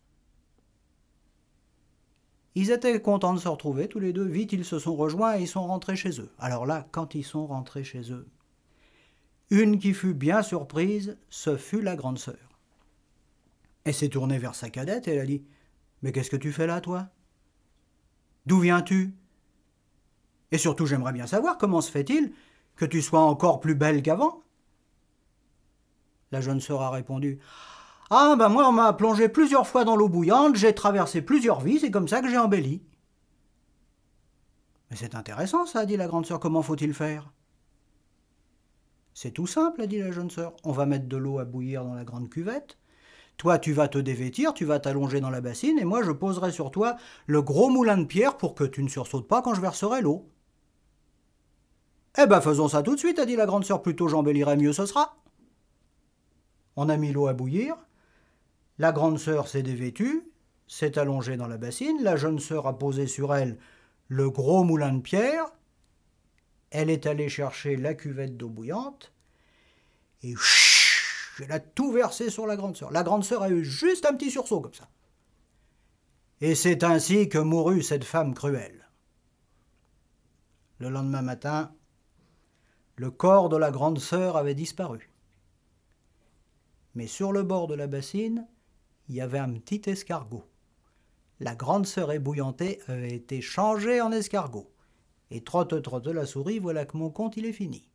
Ils étaient contents de se retrouver tous les deux, vite ils se sont rejoints et ils sont rentrés chez eux. Alors là, quand ils sont rentrés chez eux, une qui fut bien surprise, ce fut la grande sœur. Elle s'est tournée vers sa cadette et elle a dit « Mais qu'est-ce que tu fais là, toi? D'où viens-tu? Et surtout, j'aimerais bien savoir comment se fait-il que tu sois encore plus belle qu'avant ?» La jeune sœur a répondu « Ah, ben moi, on m'a plongé plusieurs fois dans l'eau bouillante, j'ai traversé plusieurs vies, c'est comme ça que j'ai embelli. » « Mais c'est intéressant, ça, a dit la grande sœur, comment faut-il faire? » « C'est tout simple, a dit la jeune sœur, on va mettre de l'eau à bouillir dans la grande cuvette. Toi, tu vas te dévêtir, tu vas t'allonger dans la bassine, et moi, je poserai sur toi le gros moulin de pierre pour que tu ne sursautes pas quand je verserai l'eau. » « Eh ben, faisons ça tout de suite, a dit la grande sœur, plutôt j'embellirai, mieux ce sera. » On a mis l'eau à bouillir, la grande sœur s'est dévêtue, s'est allongée dans la bassine, la jeune sœur a posé sur elle le gros moulin de pierre, elle est allée chercher la cuvette d'eau bouillante, et chut, Elle a tout versé sur la grande sœur. La grande sœur a eu juste un petit sursaut comme ça. Et c'est ainsi que mourut cette femme cruelle. Le lendemain matin, le corps de la grande sœur avait disparu. Mais sur le bord de la bassine, il y avait un petit escargot. La grande sœur ébouillantée avait été changée en escargot. Et trotte trotte la souris, voilà que mon conte il est fini.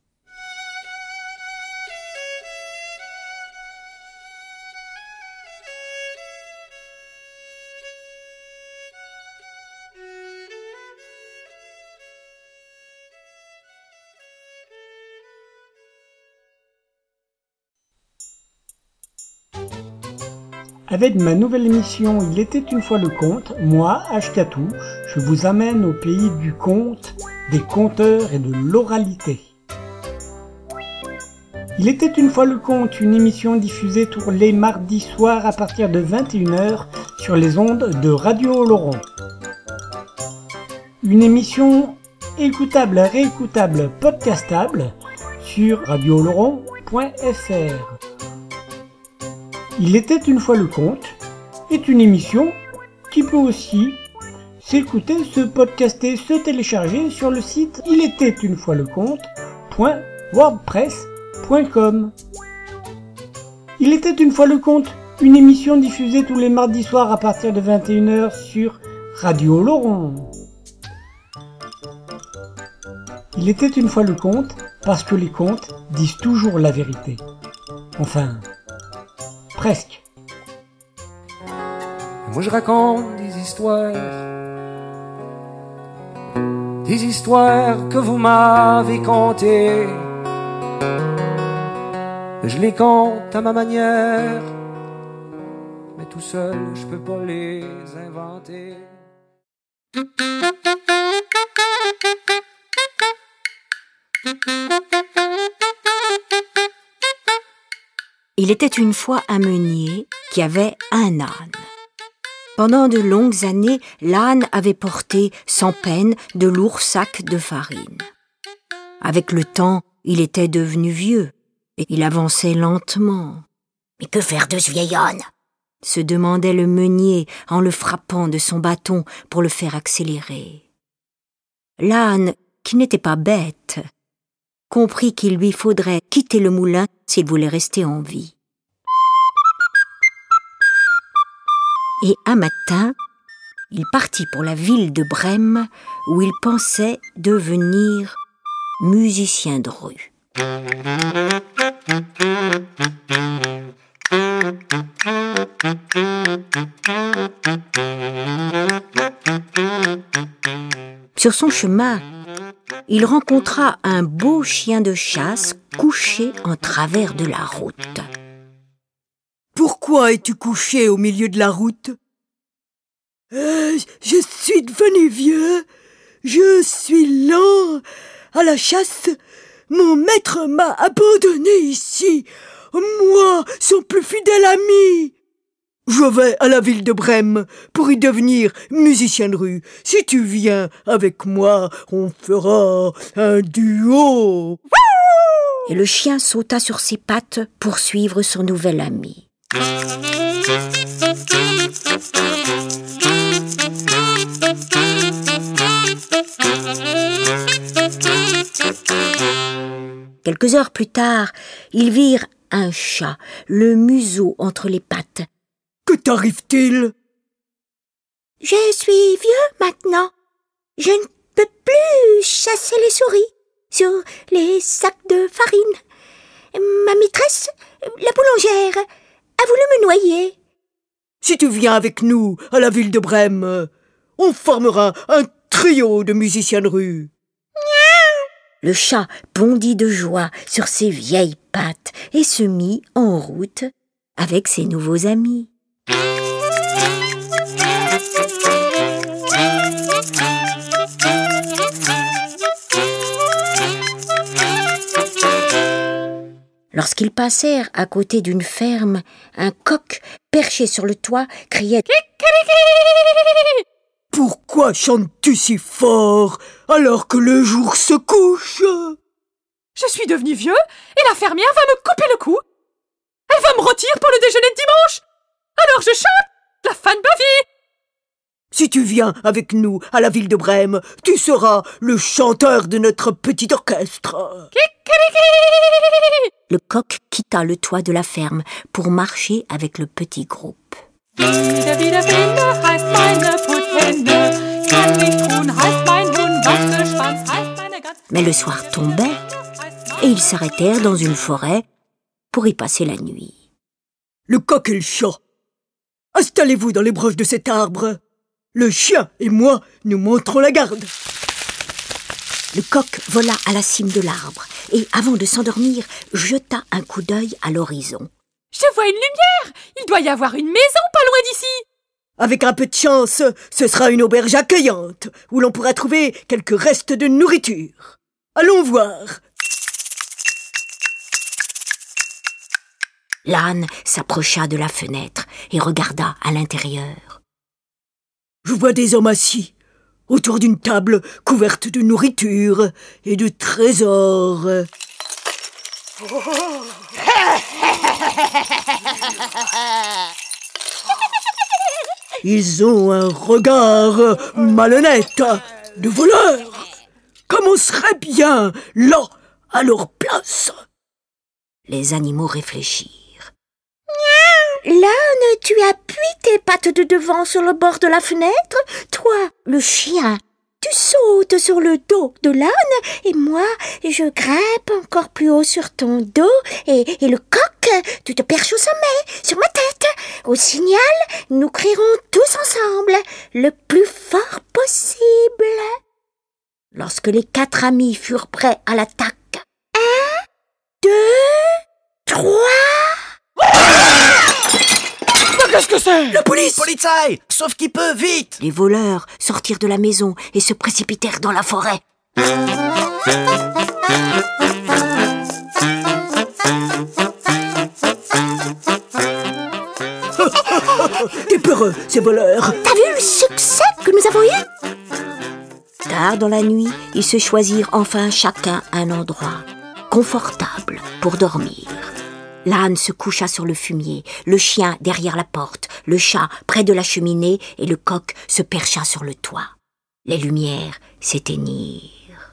Avec ma nouvelle émission Il était une fois le conte, moi, Ashkatou, je vous amène au pays du conte, des conteurs et de l'oralité. Il était une fois le conte, une émission diffusée tous les mardis soirs à partir de vingt et une heures sur les ondes de Radio Oloron. Une émission écoutable, réécoutable, podcastable sur radio oloron point f r. Il était une fois le conte est une émission qui peut aussi s'écouter, se podcaster, se télécharger sur le site il était une fois le conte point wordpress point com. Il était une fois le conte, une émission diffusée tous les mardis soirs à partir de vingt et une heures sur Radio Oloron. Il était une fois le conte parce que les contes disent toujours la vérité. Enfin, presque. Moi je raconte des histoires, des histoires que vous m'avez contées. Je les compte à ma manière, mais tout seul je peux pas les inventer. Il était une fois un meunier qui avait un âne. Pendant de longues années, l'âne avait porté sans peine de lourds sacs de farine. Avec le temps, il était devenu vieux et il avançait lentement. « Mais que faire de ce vieil âne ?» se demandait le meunier en le frappant de son bâton pour le faire accélérer. L'âne, qui n'était pas bête, comprit qu'il lui faudrait quitter le moulin s'il voulait rester en vie. Et un matin, il partit pour la ville de Brême où il pensait devenir musicien de rue. Sur son chemin, il rencontra un beau chien de chasse couché en travers de la route. « Pourquoi es-tu couché au milieu de la route ?»« euh, Je suis devenu vieux, je suis lent à la chasse. Mon maître m'a abandonné ici, moi, son plus fidèle ami. Je vais à la ville de Brême pour y devenir musicien de rue. Si tu viens avec moi, on fera un duo. » Et le chien sauta sur ses pattes pour suivre son nouvel ami. Quelques heures plus tard, ils virent un chat, le museau entre les pattes. « Que t'arrive-t-il ?»« Je suis vieux maintenant. Je ne peux plus chasser les souris sur les sacs de farine. Ma maîtresse, la boulangère, a voulu me noyer. »« Si tu viens avec nous à la ville de Brême, on formera un trio de musiciens de rue. » Le chat bondit de joie sur ses vieilles pattes et se mit en route avec ses nouveaux amis. Lorsqu'ils passèrent à côté d'une ferme, un coq perché sur le toit criait « Kikiriki !»« Pourquoi chantes-tu si fort alors que le jour se couche ?»« Je suis devenu vieux et la fermière va me couper le cou. Elle va me rôtir pour le déjeuner de dimanche. Alors je chante la fin de ma vie. Si tu viens avec nous à la ville de Brême, tu seras le chanteur de notre petit orchestre. Kikeriki. Le coq quitta le toit de la ferme pour marcher avec le petit groupe. Wieder, wieder, wieder heißt meine Putende. Kann nicht tun heißt mein Hund. Wachsschwanz heißt meine Gans. Mais le soir tombait et ils s'arrêtèrent dans une forêt pour y passer la nuit. Le coq et le chat. Installez-vous dans les branches de cet arbre. Le chien et moi, nous monterons la garde. Le coq vola à la cime de l'arbre et, avant de s'endormir, jeta un coup d'œil à l'horizon. Je vois une lumière. Il doit y avoir une maison pas loin d'ici. Avec un peu de chance, ce sera une auberge accueillante, où l'on pourra trouver quelques restes de nourriture. Allons voir. L'âne s'approcha de la fenêtre et regarda à l'intérieur. Je vois des hommes assis, autour d'une table couverte de nourriture et de trésors. Ils ont un regard malhonnête, de voleurs, comme on serait bien là, à leur place. Les animaux réfléchirent. L'âne, tu appuies tes pattes de devant sur le bord de la fenêtre. Toi, le chien, tu sautes sur le dos de l'âne et moi, je grimpe encore plus haut sur ton dos et, et le coq, tu te perches au sommet, sur ma tête. Au signal, nous crierons tous ensemble, le plus fort possible. Lorsque les quatre amis furent prêts à l'attaque, un, deux, trois... Qu'est-ce que c'est? La police! Polizei! Sauf qui peut, vite! Les voleurs sortirent de la maison et se précipitèrent dans la forêt. T'es peureux, ces voleurs! T'as vu le succès que nous avons eu? Tard dans la nuit, ils se choisirent enfin chacun un endroit confortable pour dormir. L'âne se coucha sur le fumier, le chien derrière la porte, le chat près de la cheminée et le coq se percha sur le toit. Les lumières s'éteignirent.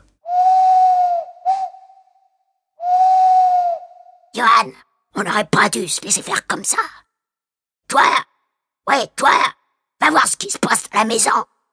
Johan, on n'aurait pas dû se laisser faire comme ça. Toi, ouais, toi, va voir ce qui se passe à la maison.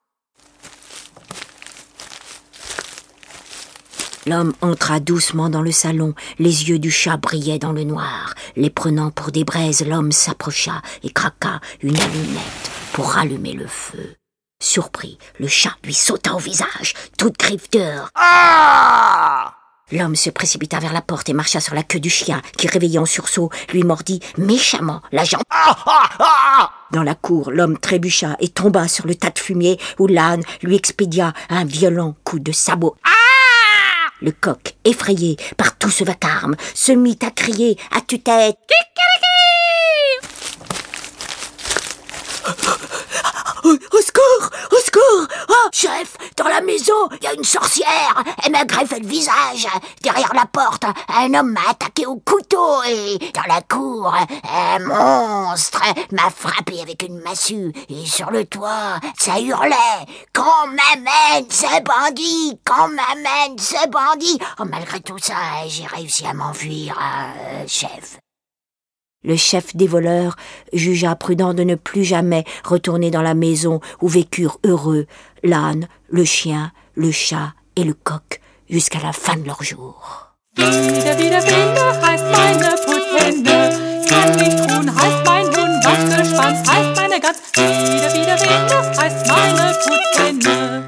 L'homme entra doucement dans le salon, les yeux du chat brillaient dans le noir. Les prenant pour des braises, l'homme s'approcha et craqua une allumette pour rallumer le feu. Surpris, le chat lui sauta au visage, toute griffe dehors. Ah! L'homme se précipita vers la porte et marcha sur la queue du chien, qui, réveillé en sursaut, lui mordit méchamment la jambe. Ah, ah, ah! Dans la cour, l'homme trébucha et tomba sur le tas de fumier où l'âne lui expédia un violent coup de sabot. Ah! Le coq, effrayé par tout ce vacarme, se mit à crier à tue-tête. Au, au secours! Au secours! Oh, chef, dans la maison, il y a une sorcière. Elle m'a greffé le visage. Derrière la porte, un homme m'a attaqué au couteau et dans la cour, un monstre m'a frappé avec une massue. Et sur le toit, ça hurlait. Qu'on m'amène ces bandits! Qu'on m'amène ces bandits! Oh, malgré tout ça, j'ai réussi à m'enfuir, euh, chef. Le chef des voleurs jugea prudent de ne plus jamais retourner dans la maison où vécurent heureux l'âne, le chien, le chat et le coq jusqu'à la fin de leur jour. Wieder, wieder, wieder heißt meine Putende. Kann nicht tun heißt mein Hund. Wachsschwanz heißt meine Gans. Wieder, wieder, wieder heißt meine Putende.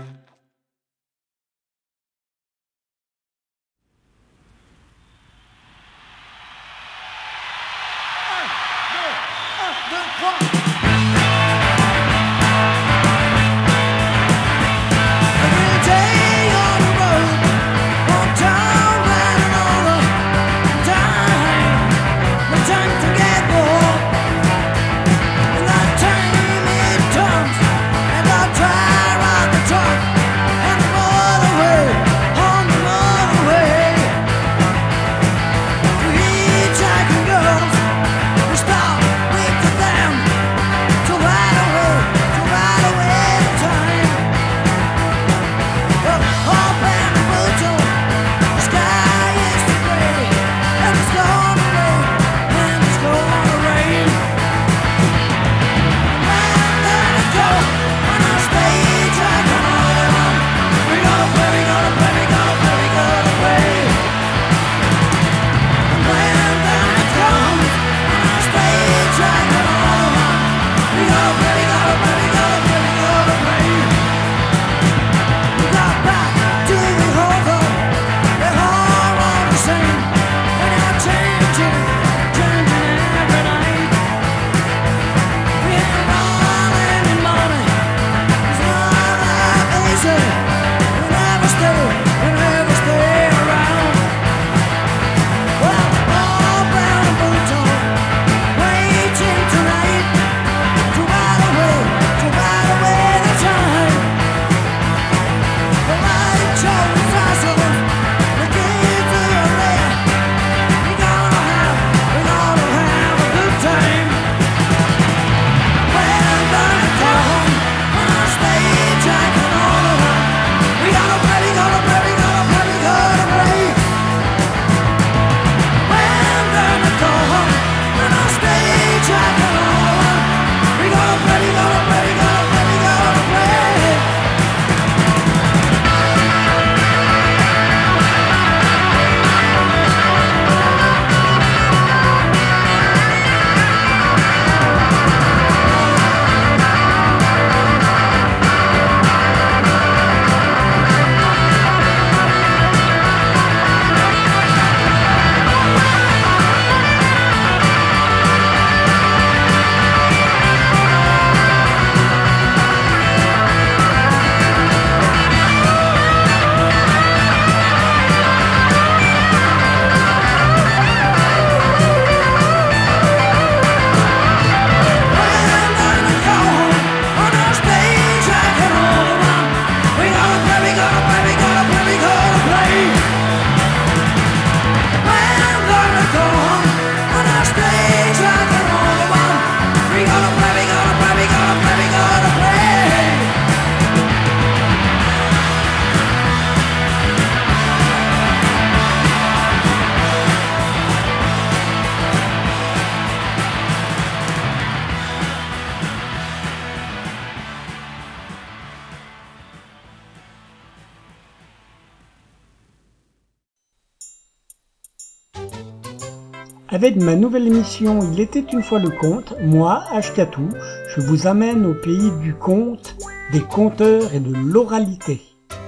Avec ma nouvelle émission Il était une fois le conte, moi, Ashkatou, je vous amène au pays du conte, des conteurs et de l'oralité.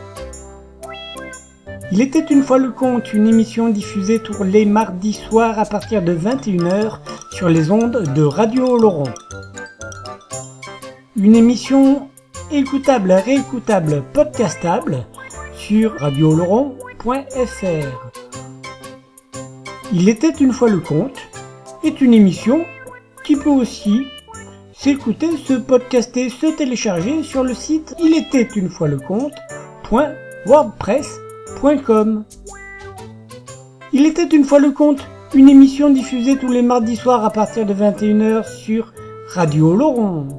Il était une fois le conte, une émission diffusée tous les mardis soirs à partir de vingt et une heures sur les ondes de Radio Oloron. Une émission écoutable, réécoutable, podcastable sur radio oloron point f r. Il était une fois le conte est une émission qui peut aussi s'écouter, se podcaster, se télécharger sur le site il était une fois le conte point wordpress point com. Il était une fois le conte, une émission diffusée tous les mardis soirs à partir de vingt et une heures sur Radio Oloron.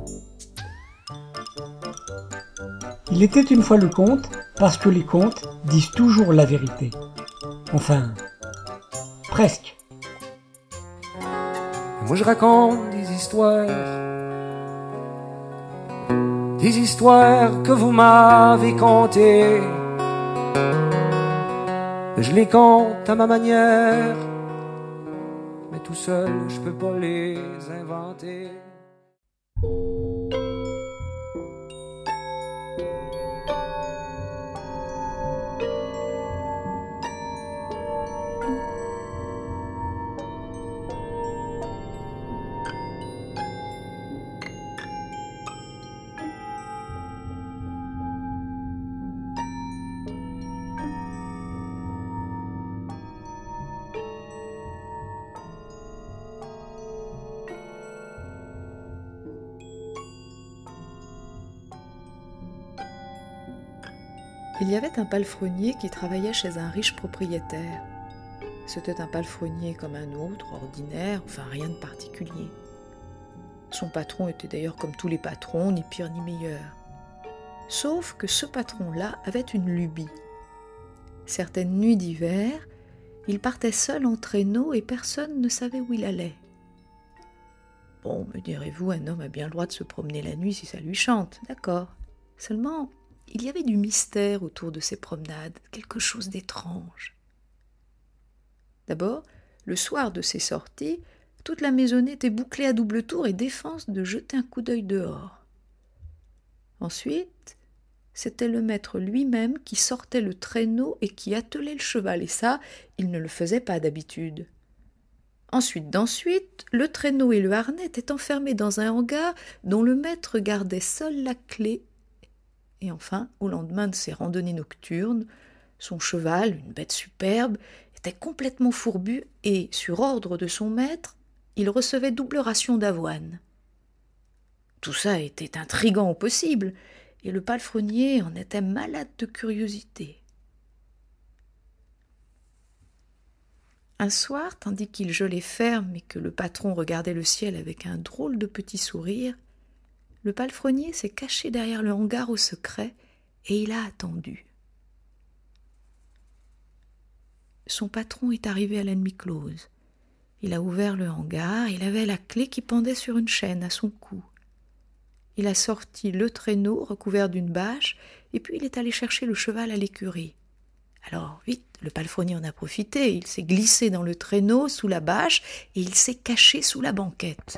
Il était une fois le conte parce que les contes disent toujours la vérité. Enfin, presque. Moi je raconte des histoires, des histoires que vous m'avez contées. Je les compte à ma manière, mais tout seul je peux pas les inventer. Il y avait un palefrenier qui travaillait chez un riche propriétaire. C'était un palefrenier comme un autre, ordinaire, enfin rien de particulier. Son patron était d'ailleurs comme tous les patrons, ni pire ni meilleur. Sauf que ce patron-là avait une lubie. Certaines nuits d'hiver, il partait seul en traîneau et personne ne savait où il allait. Bon, me direz-vous, un homme a bien le droit de se promener la nuit si ça lui chante, d'accord. Seulement, il y avait du mystère autour de ces promenades, quelque chose d'étrange. D'abord, le soir de ses sorties, toute la maisonnée était bouclée à double tour et défense de jeter un coup d'œil dehors. Ensuite, c'était le maître lui-même qui sortait le traîneau et qui attelait le cheval, et ça, il ne le faisait pas d'habitude. Ensuite, d'ensuite, le traîneau et le harnais étaient enfermés dans un hangar dont le maître gardait seul la clé. Et enfin, au lendemain de ses randonnées nocturnes, son cheval, une bête superbe, était complètement fourbu et, sur ordre de son maître, il recevait double ration d'avoine. Tout ça était intrigant au possible, et le palefrenier en était malade de curiosité. Un soir, tandis qu'il gelait ferme et que le patron regardait le ciel avec un drôle de petit sourire, le palefrenier s'est caché derrière le hangar au secret et il a attendu. Son patron est arrivé à la nuit close. Il a ouvert le hangar, il avait la clé qui pendait sur une chaîne à son cou. il a sorti le traîneau recouvert d'une bâche, et puis il est allé chercher le cheval à l'écurie. Alors, vite, le palefrenier en a profité, il s'est glissé dans le traîneau sous la bâche, et il s'est caché sous la banquette.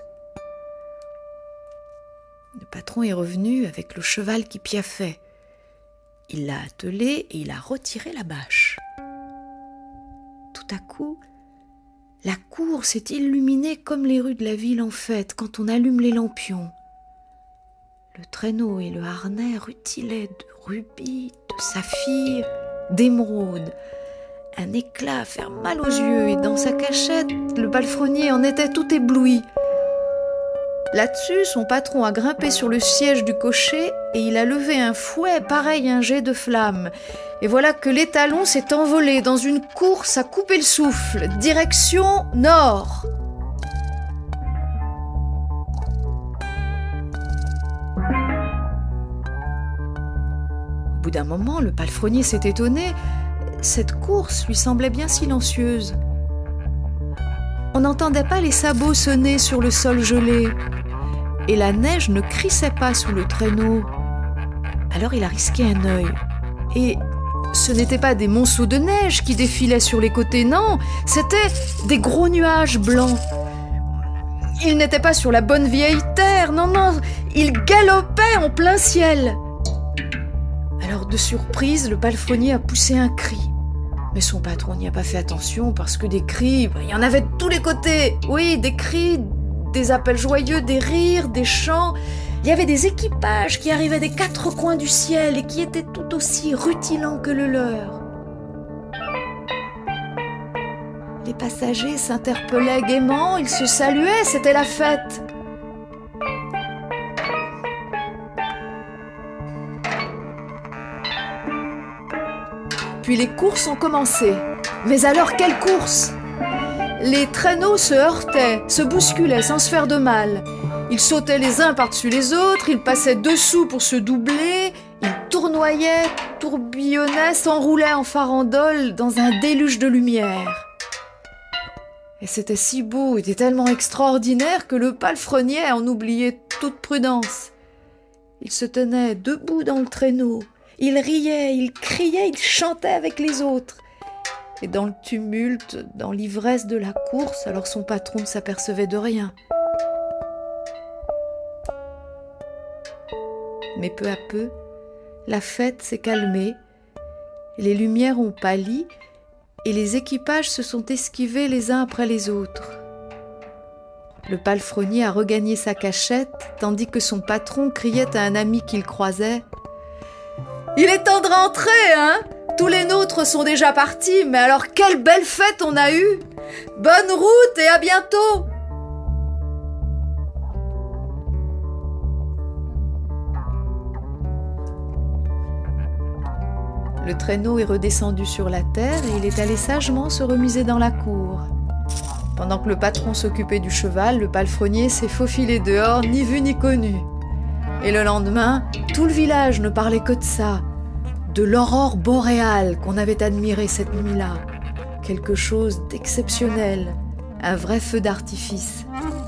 Le patron est revenu avec le cheval qui piaffait. Il l'a attelé et il a retiré la bâche. Tout à coup, la cour s'est illuminée comme les rues de la ville en fête quand on allume les lampions. Le traîneau et le harnais rutilaient de rubis, de saphirs, d'émeraudes. Un éclat à faire mal aux yeux, et dans sa cachette, le palefrenier en était tout ébloui. Là-dessus, son patron a grimpé sur le siège du cocher et il a levé un fouet pareil à un jet de flamme. Et voilà que l'étalon s'est envolé dans une course à couper le souffle, direction nord. Au bout d'un moment, le palefrenier s'est étonné. Cette course lui semblait bien silencieuse. On n'entendait pas les sabots sonner sur le sol gelé, et la neige ne crissait pas sous le traîneau. Alors il a risqué un œil, et ce n'étaient pas des monceaux de neige qui défilaient sur les côtés, non, c'étaient des gros nuages blancs. Il n'était pas sur la bonne vieille terre, non, non, il galopait en plein ciel. Alors de surprise, le palefrenier a poussé un cri. Mais son patron n'y a pas fait attention parce que des cris, ben, il y en avait de tous les côtés. Oui, des cris, des appels joyeux, des rires, des chants. Il y avait des équipages qui arrivaient des quatre coins du ciel et qui étaient tout aussi rutilants que le leur. Les passagers s'interpellaient gaiement, ils se saluaient, c'était la fête. Puis les courses ont commencé. Mais alors, quelle course ? Les traîneaux se heurtaient, se bousculaient sans se faire de mal. Ils sautaient les uns par-dessus les autres, ils passaient dessous pour se doubler, ils tournoyaient, tourbillonnaient, s'enroulaient en farandole dans un déluge de lumière. Et c'était si beau, était tellement extraordinaire que le palefrenier en oubliait toute prudence. Il se tenait debout dans le traîneau. Il riait, il criait, il chantait avec les autres. Et dans le tumulte, dans l'ivresse de la course, alors son patron ne s'apercevait de rien. Mais peu à peu, la fête s'est calmée, les lumières ont pâli et les équipages se sont esquivés les uns après les autres. Le palefrenier a regagné sa cachette, tandis que son patron criait à un ami qu'il croisait: « Il est temps de rentrer, hein ? Tous les nôtres sont déjà partis, mais alors quelle belle fête on a eue ! Bonne route et à bientôt !» Le traîneau est redescendu sur la terre et il est allé sagement se remuser dans la cour. Pendant que le patron s'occupait du cheval, le palefrenier s'est faufilé dehors, ni vu ni connu. Et le lendemain, tout le village ne parlait que de ça, de l'aurore boréale qu'on avait admirée cette nuit-là. Quelque chose d'exceptionnel, un vrai feu d'artifice.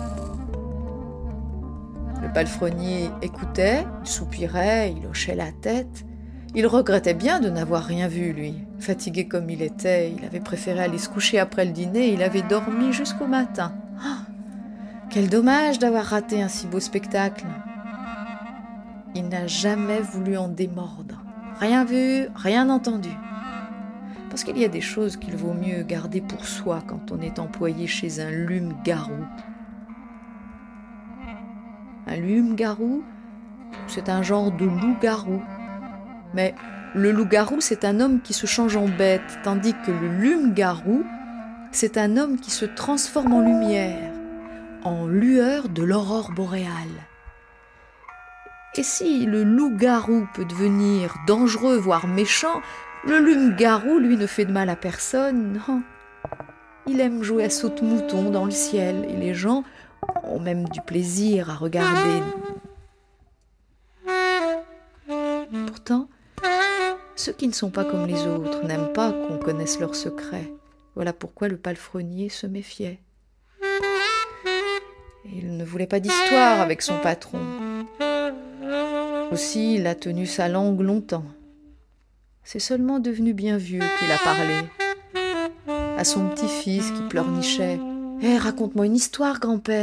Le palefrenier écoutait, il soupirait, il hochait la tête. Il regrettait bien de n'avoir rien vu, lui. Fatigué comme il était, il avait préféré aller se coucher après le dîner et il avait dormi jusqu'au matin. Oh, quel dommage d'avoir raté un si beau spectacle. Il n'a jamais voulu en démordre. Rien vu, rien entendu. Parce qu'il y a des choses qu'il vaut mieux garder pour soi quand on est employé chez un lume-garou. Un lume-garou, c'est un genre de loup-garou. Mais le loup-garou, c'est un homme qui se change en bête, tandis que le lume-garou, c'est un homme qui se transforme en lumière, en lueur de l'aurore boréale. Et si le loup-garou peut devenir dangereux, voire méchant, le lume-garou, lui, ne fait de mal à personne, non. Il aime jouer à saute-mouton dans le ciel, et les gens ont même du plaisir à regarder. Pourtant, ceux qui ne sont pas comme les autres n'aiment pas qu'on connaisse leurs secrets. Voilà pourquoi le palefrenier se méfiait. Et il ne voulait pas d'histoire avec son patron. Aussi, il a tenu sa langue longtemps. C'est seulement devenu bien vieux qu'il a parlé. À son petit-fils qui pleurnichait. « Hé, hey, raconte-moi une histoire, grand-père !»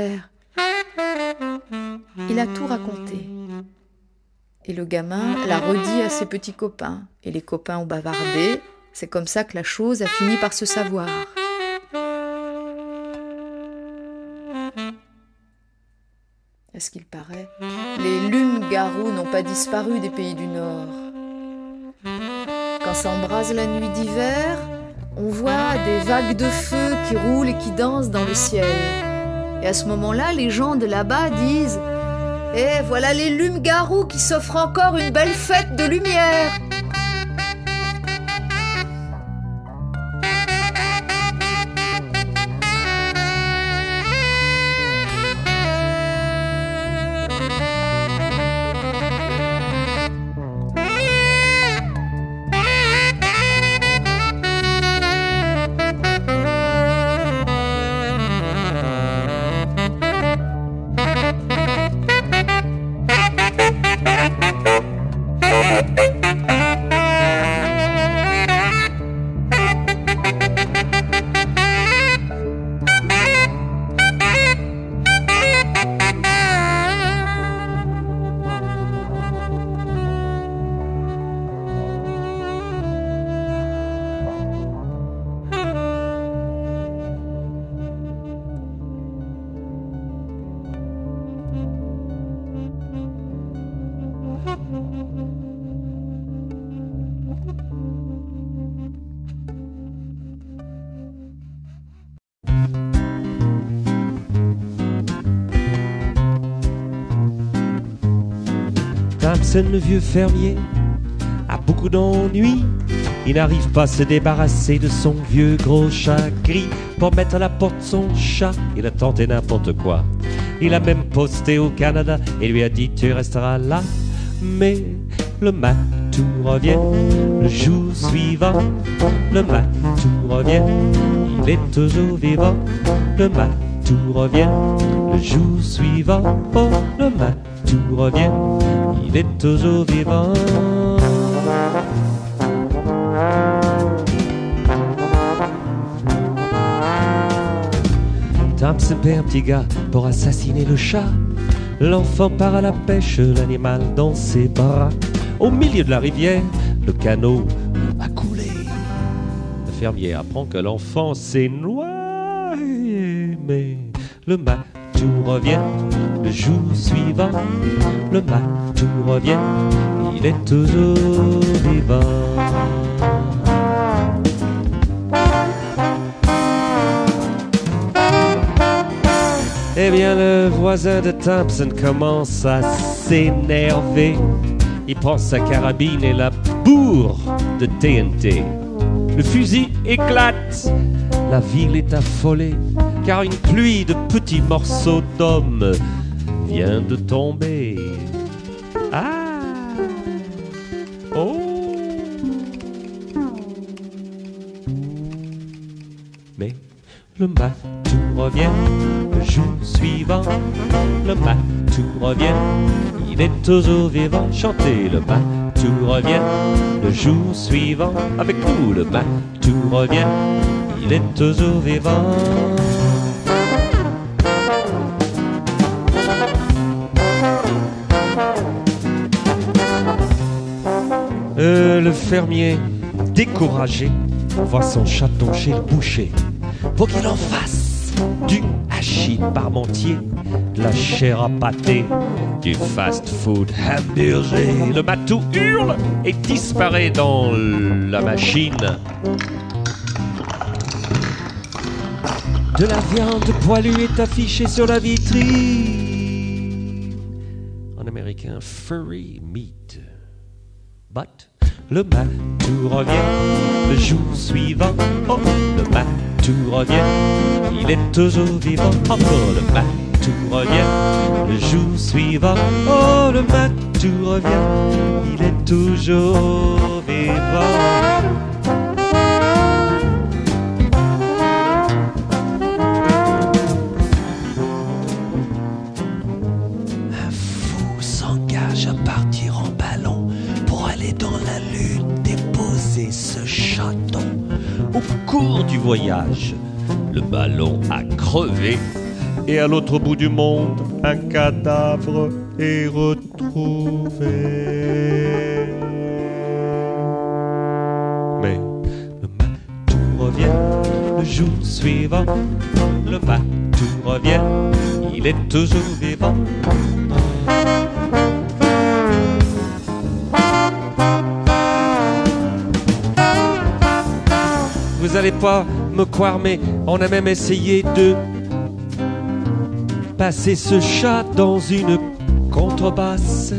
Il a tout raconté. Et le gamin l'a redit à ses petits copains. Et les copains ont bavardé. C'est comme ça que la chose a fini par se savoir. À ce qu'il paraît, les lumes-garous n'ont pas disparu des pays du Nord. Quand s'embrase la nuit d'hiver, on voit des vagues de feu qui roulent et qui dansent dans le ciel. Et à ce moment-là, les gens de là-bas disent « Eh, voilà les lumes-garous qui s'offrent encore une belle fête de lumière !» Thompson, le vieux fermier, a beaucoup d'ennuis. Il n'arrive pas à se débarrasser de son vieux gros chat gris. Pour mettre à la porte son chat, il a tenté n'importe quoi. Il a même posté au Canada et lui a dit tu resteras là. Mais le matou revient le jour suivant. Le matou revient, il est toujours vivant. Le matou revient le jour suivant. Oh, le matou revient, il est toujours vivant. Thompson paie un petit gars pour assassiner le chat. L'enfant part à la pêche, l'animal dans ses bras. Au milieu de la rivière, le canot a coulé. Le fermier apprend que l'enfant s'est noyé. Mais le matou revient le jour suivant. Le matou revient, il est toujours vivant. Eh bien, le voisin de Thompson commence à s'énerver. Il prend sa carabine et la bourre de T N T. Le fusil éclate. La ville est affolée, car une pluie de petits morceaux d'hommes vient de tomber. Ah! Oh! Mais le matou revient le jour suivant. Le matou revient, il est toujours vivant. Chantez, le matou revient le jour suivant. Avec nous, le matou revient, il est toujours vivant. Euh, le fermier, découragé, voit son chaton chez le boucher pour qu'il en fasse du hachis parmentier, de la chair à pâté, du fast-food hamburger. Le matou hurle et disparaît dans la machine. De la viande poilue est affichée sur la vitrine. En américain, furry meat. But le matou revient le jour suivant. Oh, le matou revient, il est toujours vivant. Encore le matou revient le jour suivant. Oh, le matou revient, il est toujours vivant. Un fou s'engage voyage à partir en ballon pour aller dans la lune déposer ce chaton. Au cours du voyage, le ballon a crevé et à l'autre bout du monde, un cadavre est retrouvé. Mais le matou revient le jour suivant. Le matou revient, il est toujours vivant. Vous allez pas me croire, mais on a même essayé de passer ce chat dans une contrebasse.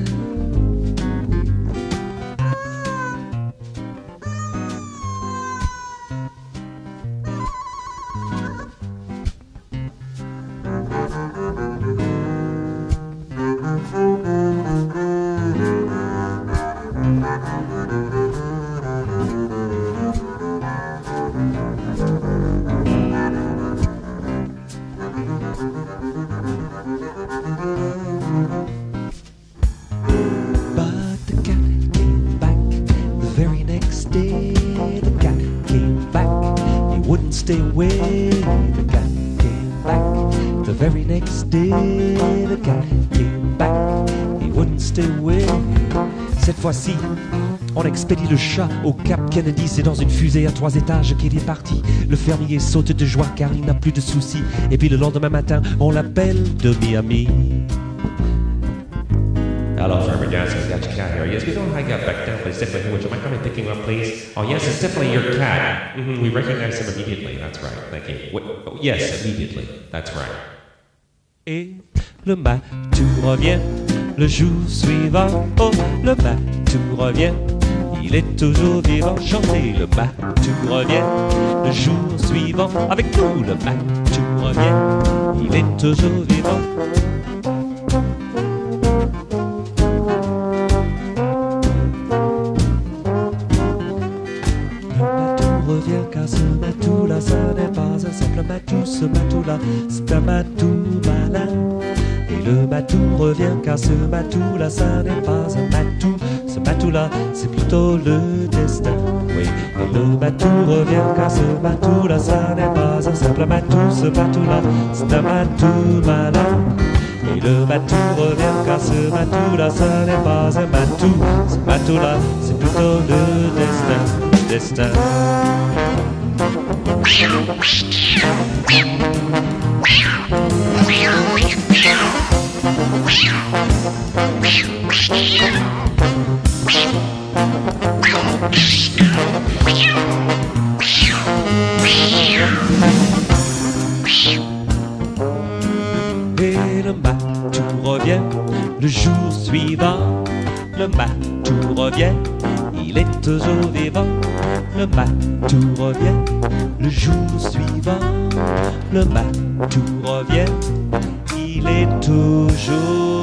Stay away, the cat came back. The very next day, the cat came back. He wouldn't stay away. Cette fois-ci, on expédie le chat au Cap Kennedy. C'est dans une fusée à trois étages qu'il est parti. Le fermier saute de joie car il n'a plus de soucis. Et puis le lendemain matin, on l'appelle de Miami. Hello, Farmer Johnson, got your cat here. Yes, we don't hang out back down, but it's definitely would you mind coming and picking up, please? Oh, yes, it's definitely your cat. Mm-hmm, we recognize him immediately. That's right. Thank you. Wait, oh, yes, immediately. That's right. Et le matou revient le jour suivant. Oh, le matou revient, il est toujours vivant. Chantez, le matou revient le jour suivant. Avec nous, le matou revient, il est toujours vivant. Ce n'est pas un simple matou, ce matou-là, c'est un matou malin. Et le matou revient car ce matou-là, ça n'est pas un matou, ce matou-là, c'est plutôt le destin. Oui, et le matou revient car ce matou-là, ça n'est pas un simple matou, ce matou-là, c'est un matou malin. Et le matou revient car ce matou-là, ça n'est pas un matou, ce matou-là, c'est plutôt le destin, destin. Et le matou revient le jour suivant. Le matou revient, il est toujours vivant. Le matou revient le jour suivant. Le matou revient, il est toujours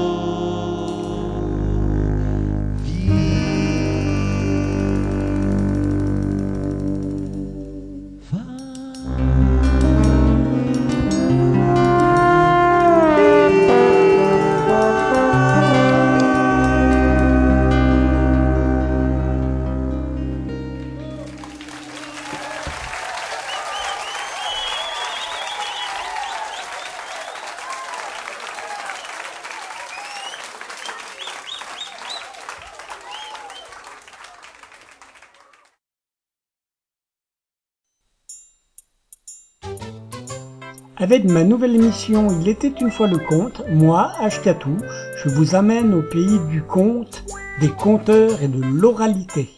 Avec ma nouvelle émission Il était une fois le conte, moi, Ashkatou, je vous amène au pays du conte, des conteurs et de l'oralité.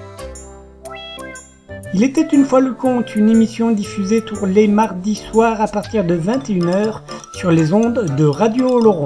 Il était une fois le conte, une émission diffusée tous les mardis soirs à partir de vingt et une heures sur les ondes de Radio Oloron.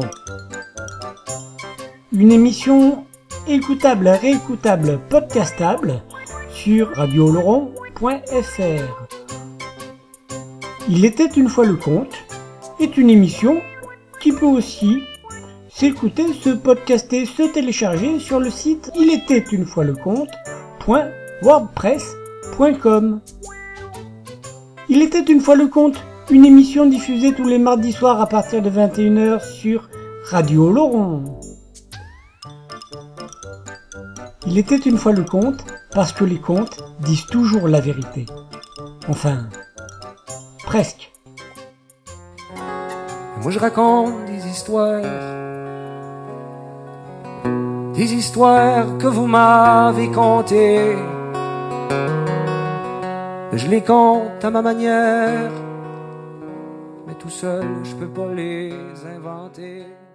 Une émission écoutable, réécoutable, podcastable sur radio oloron point f r. Il était une fois le conte est une émission qui peut aussi s'écouter, se podcaster, se télécharger sur le site il était une fois le conte point wordpress point com. Il était une fois le conte, une émission diffusée tous les mardis soirs à partir de vingt et une heures sur Radio Oloron. Il était une fois le conte, parce que les contes disent toujours la vérité. Enfin, presque. Moi je raconte des histoires, des histoires que vous m'avez contées. Je les compte à ma manière, mais tout seul je peux pas les inventer.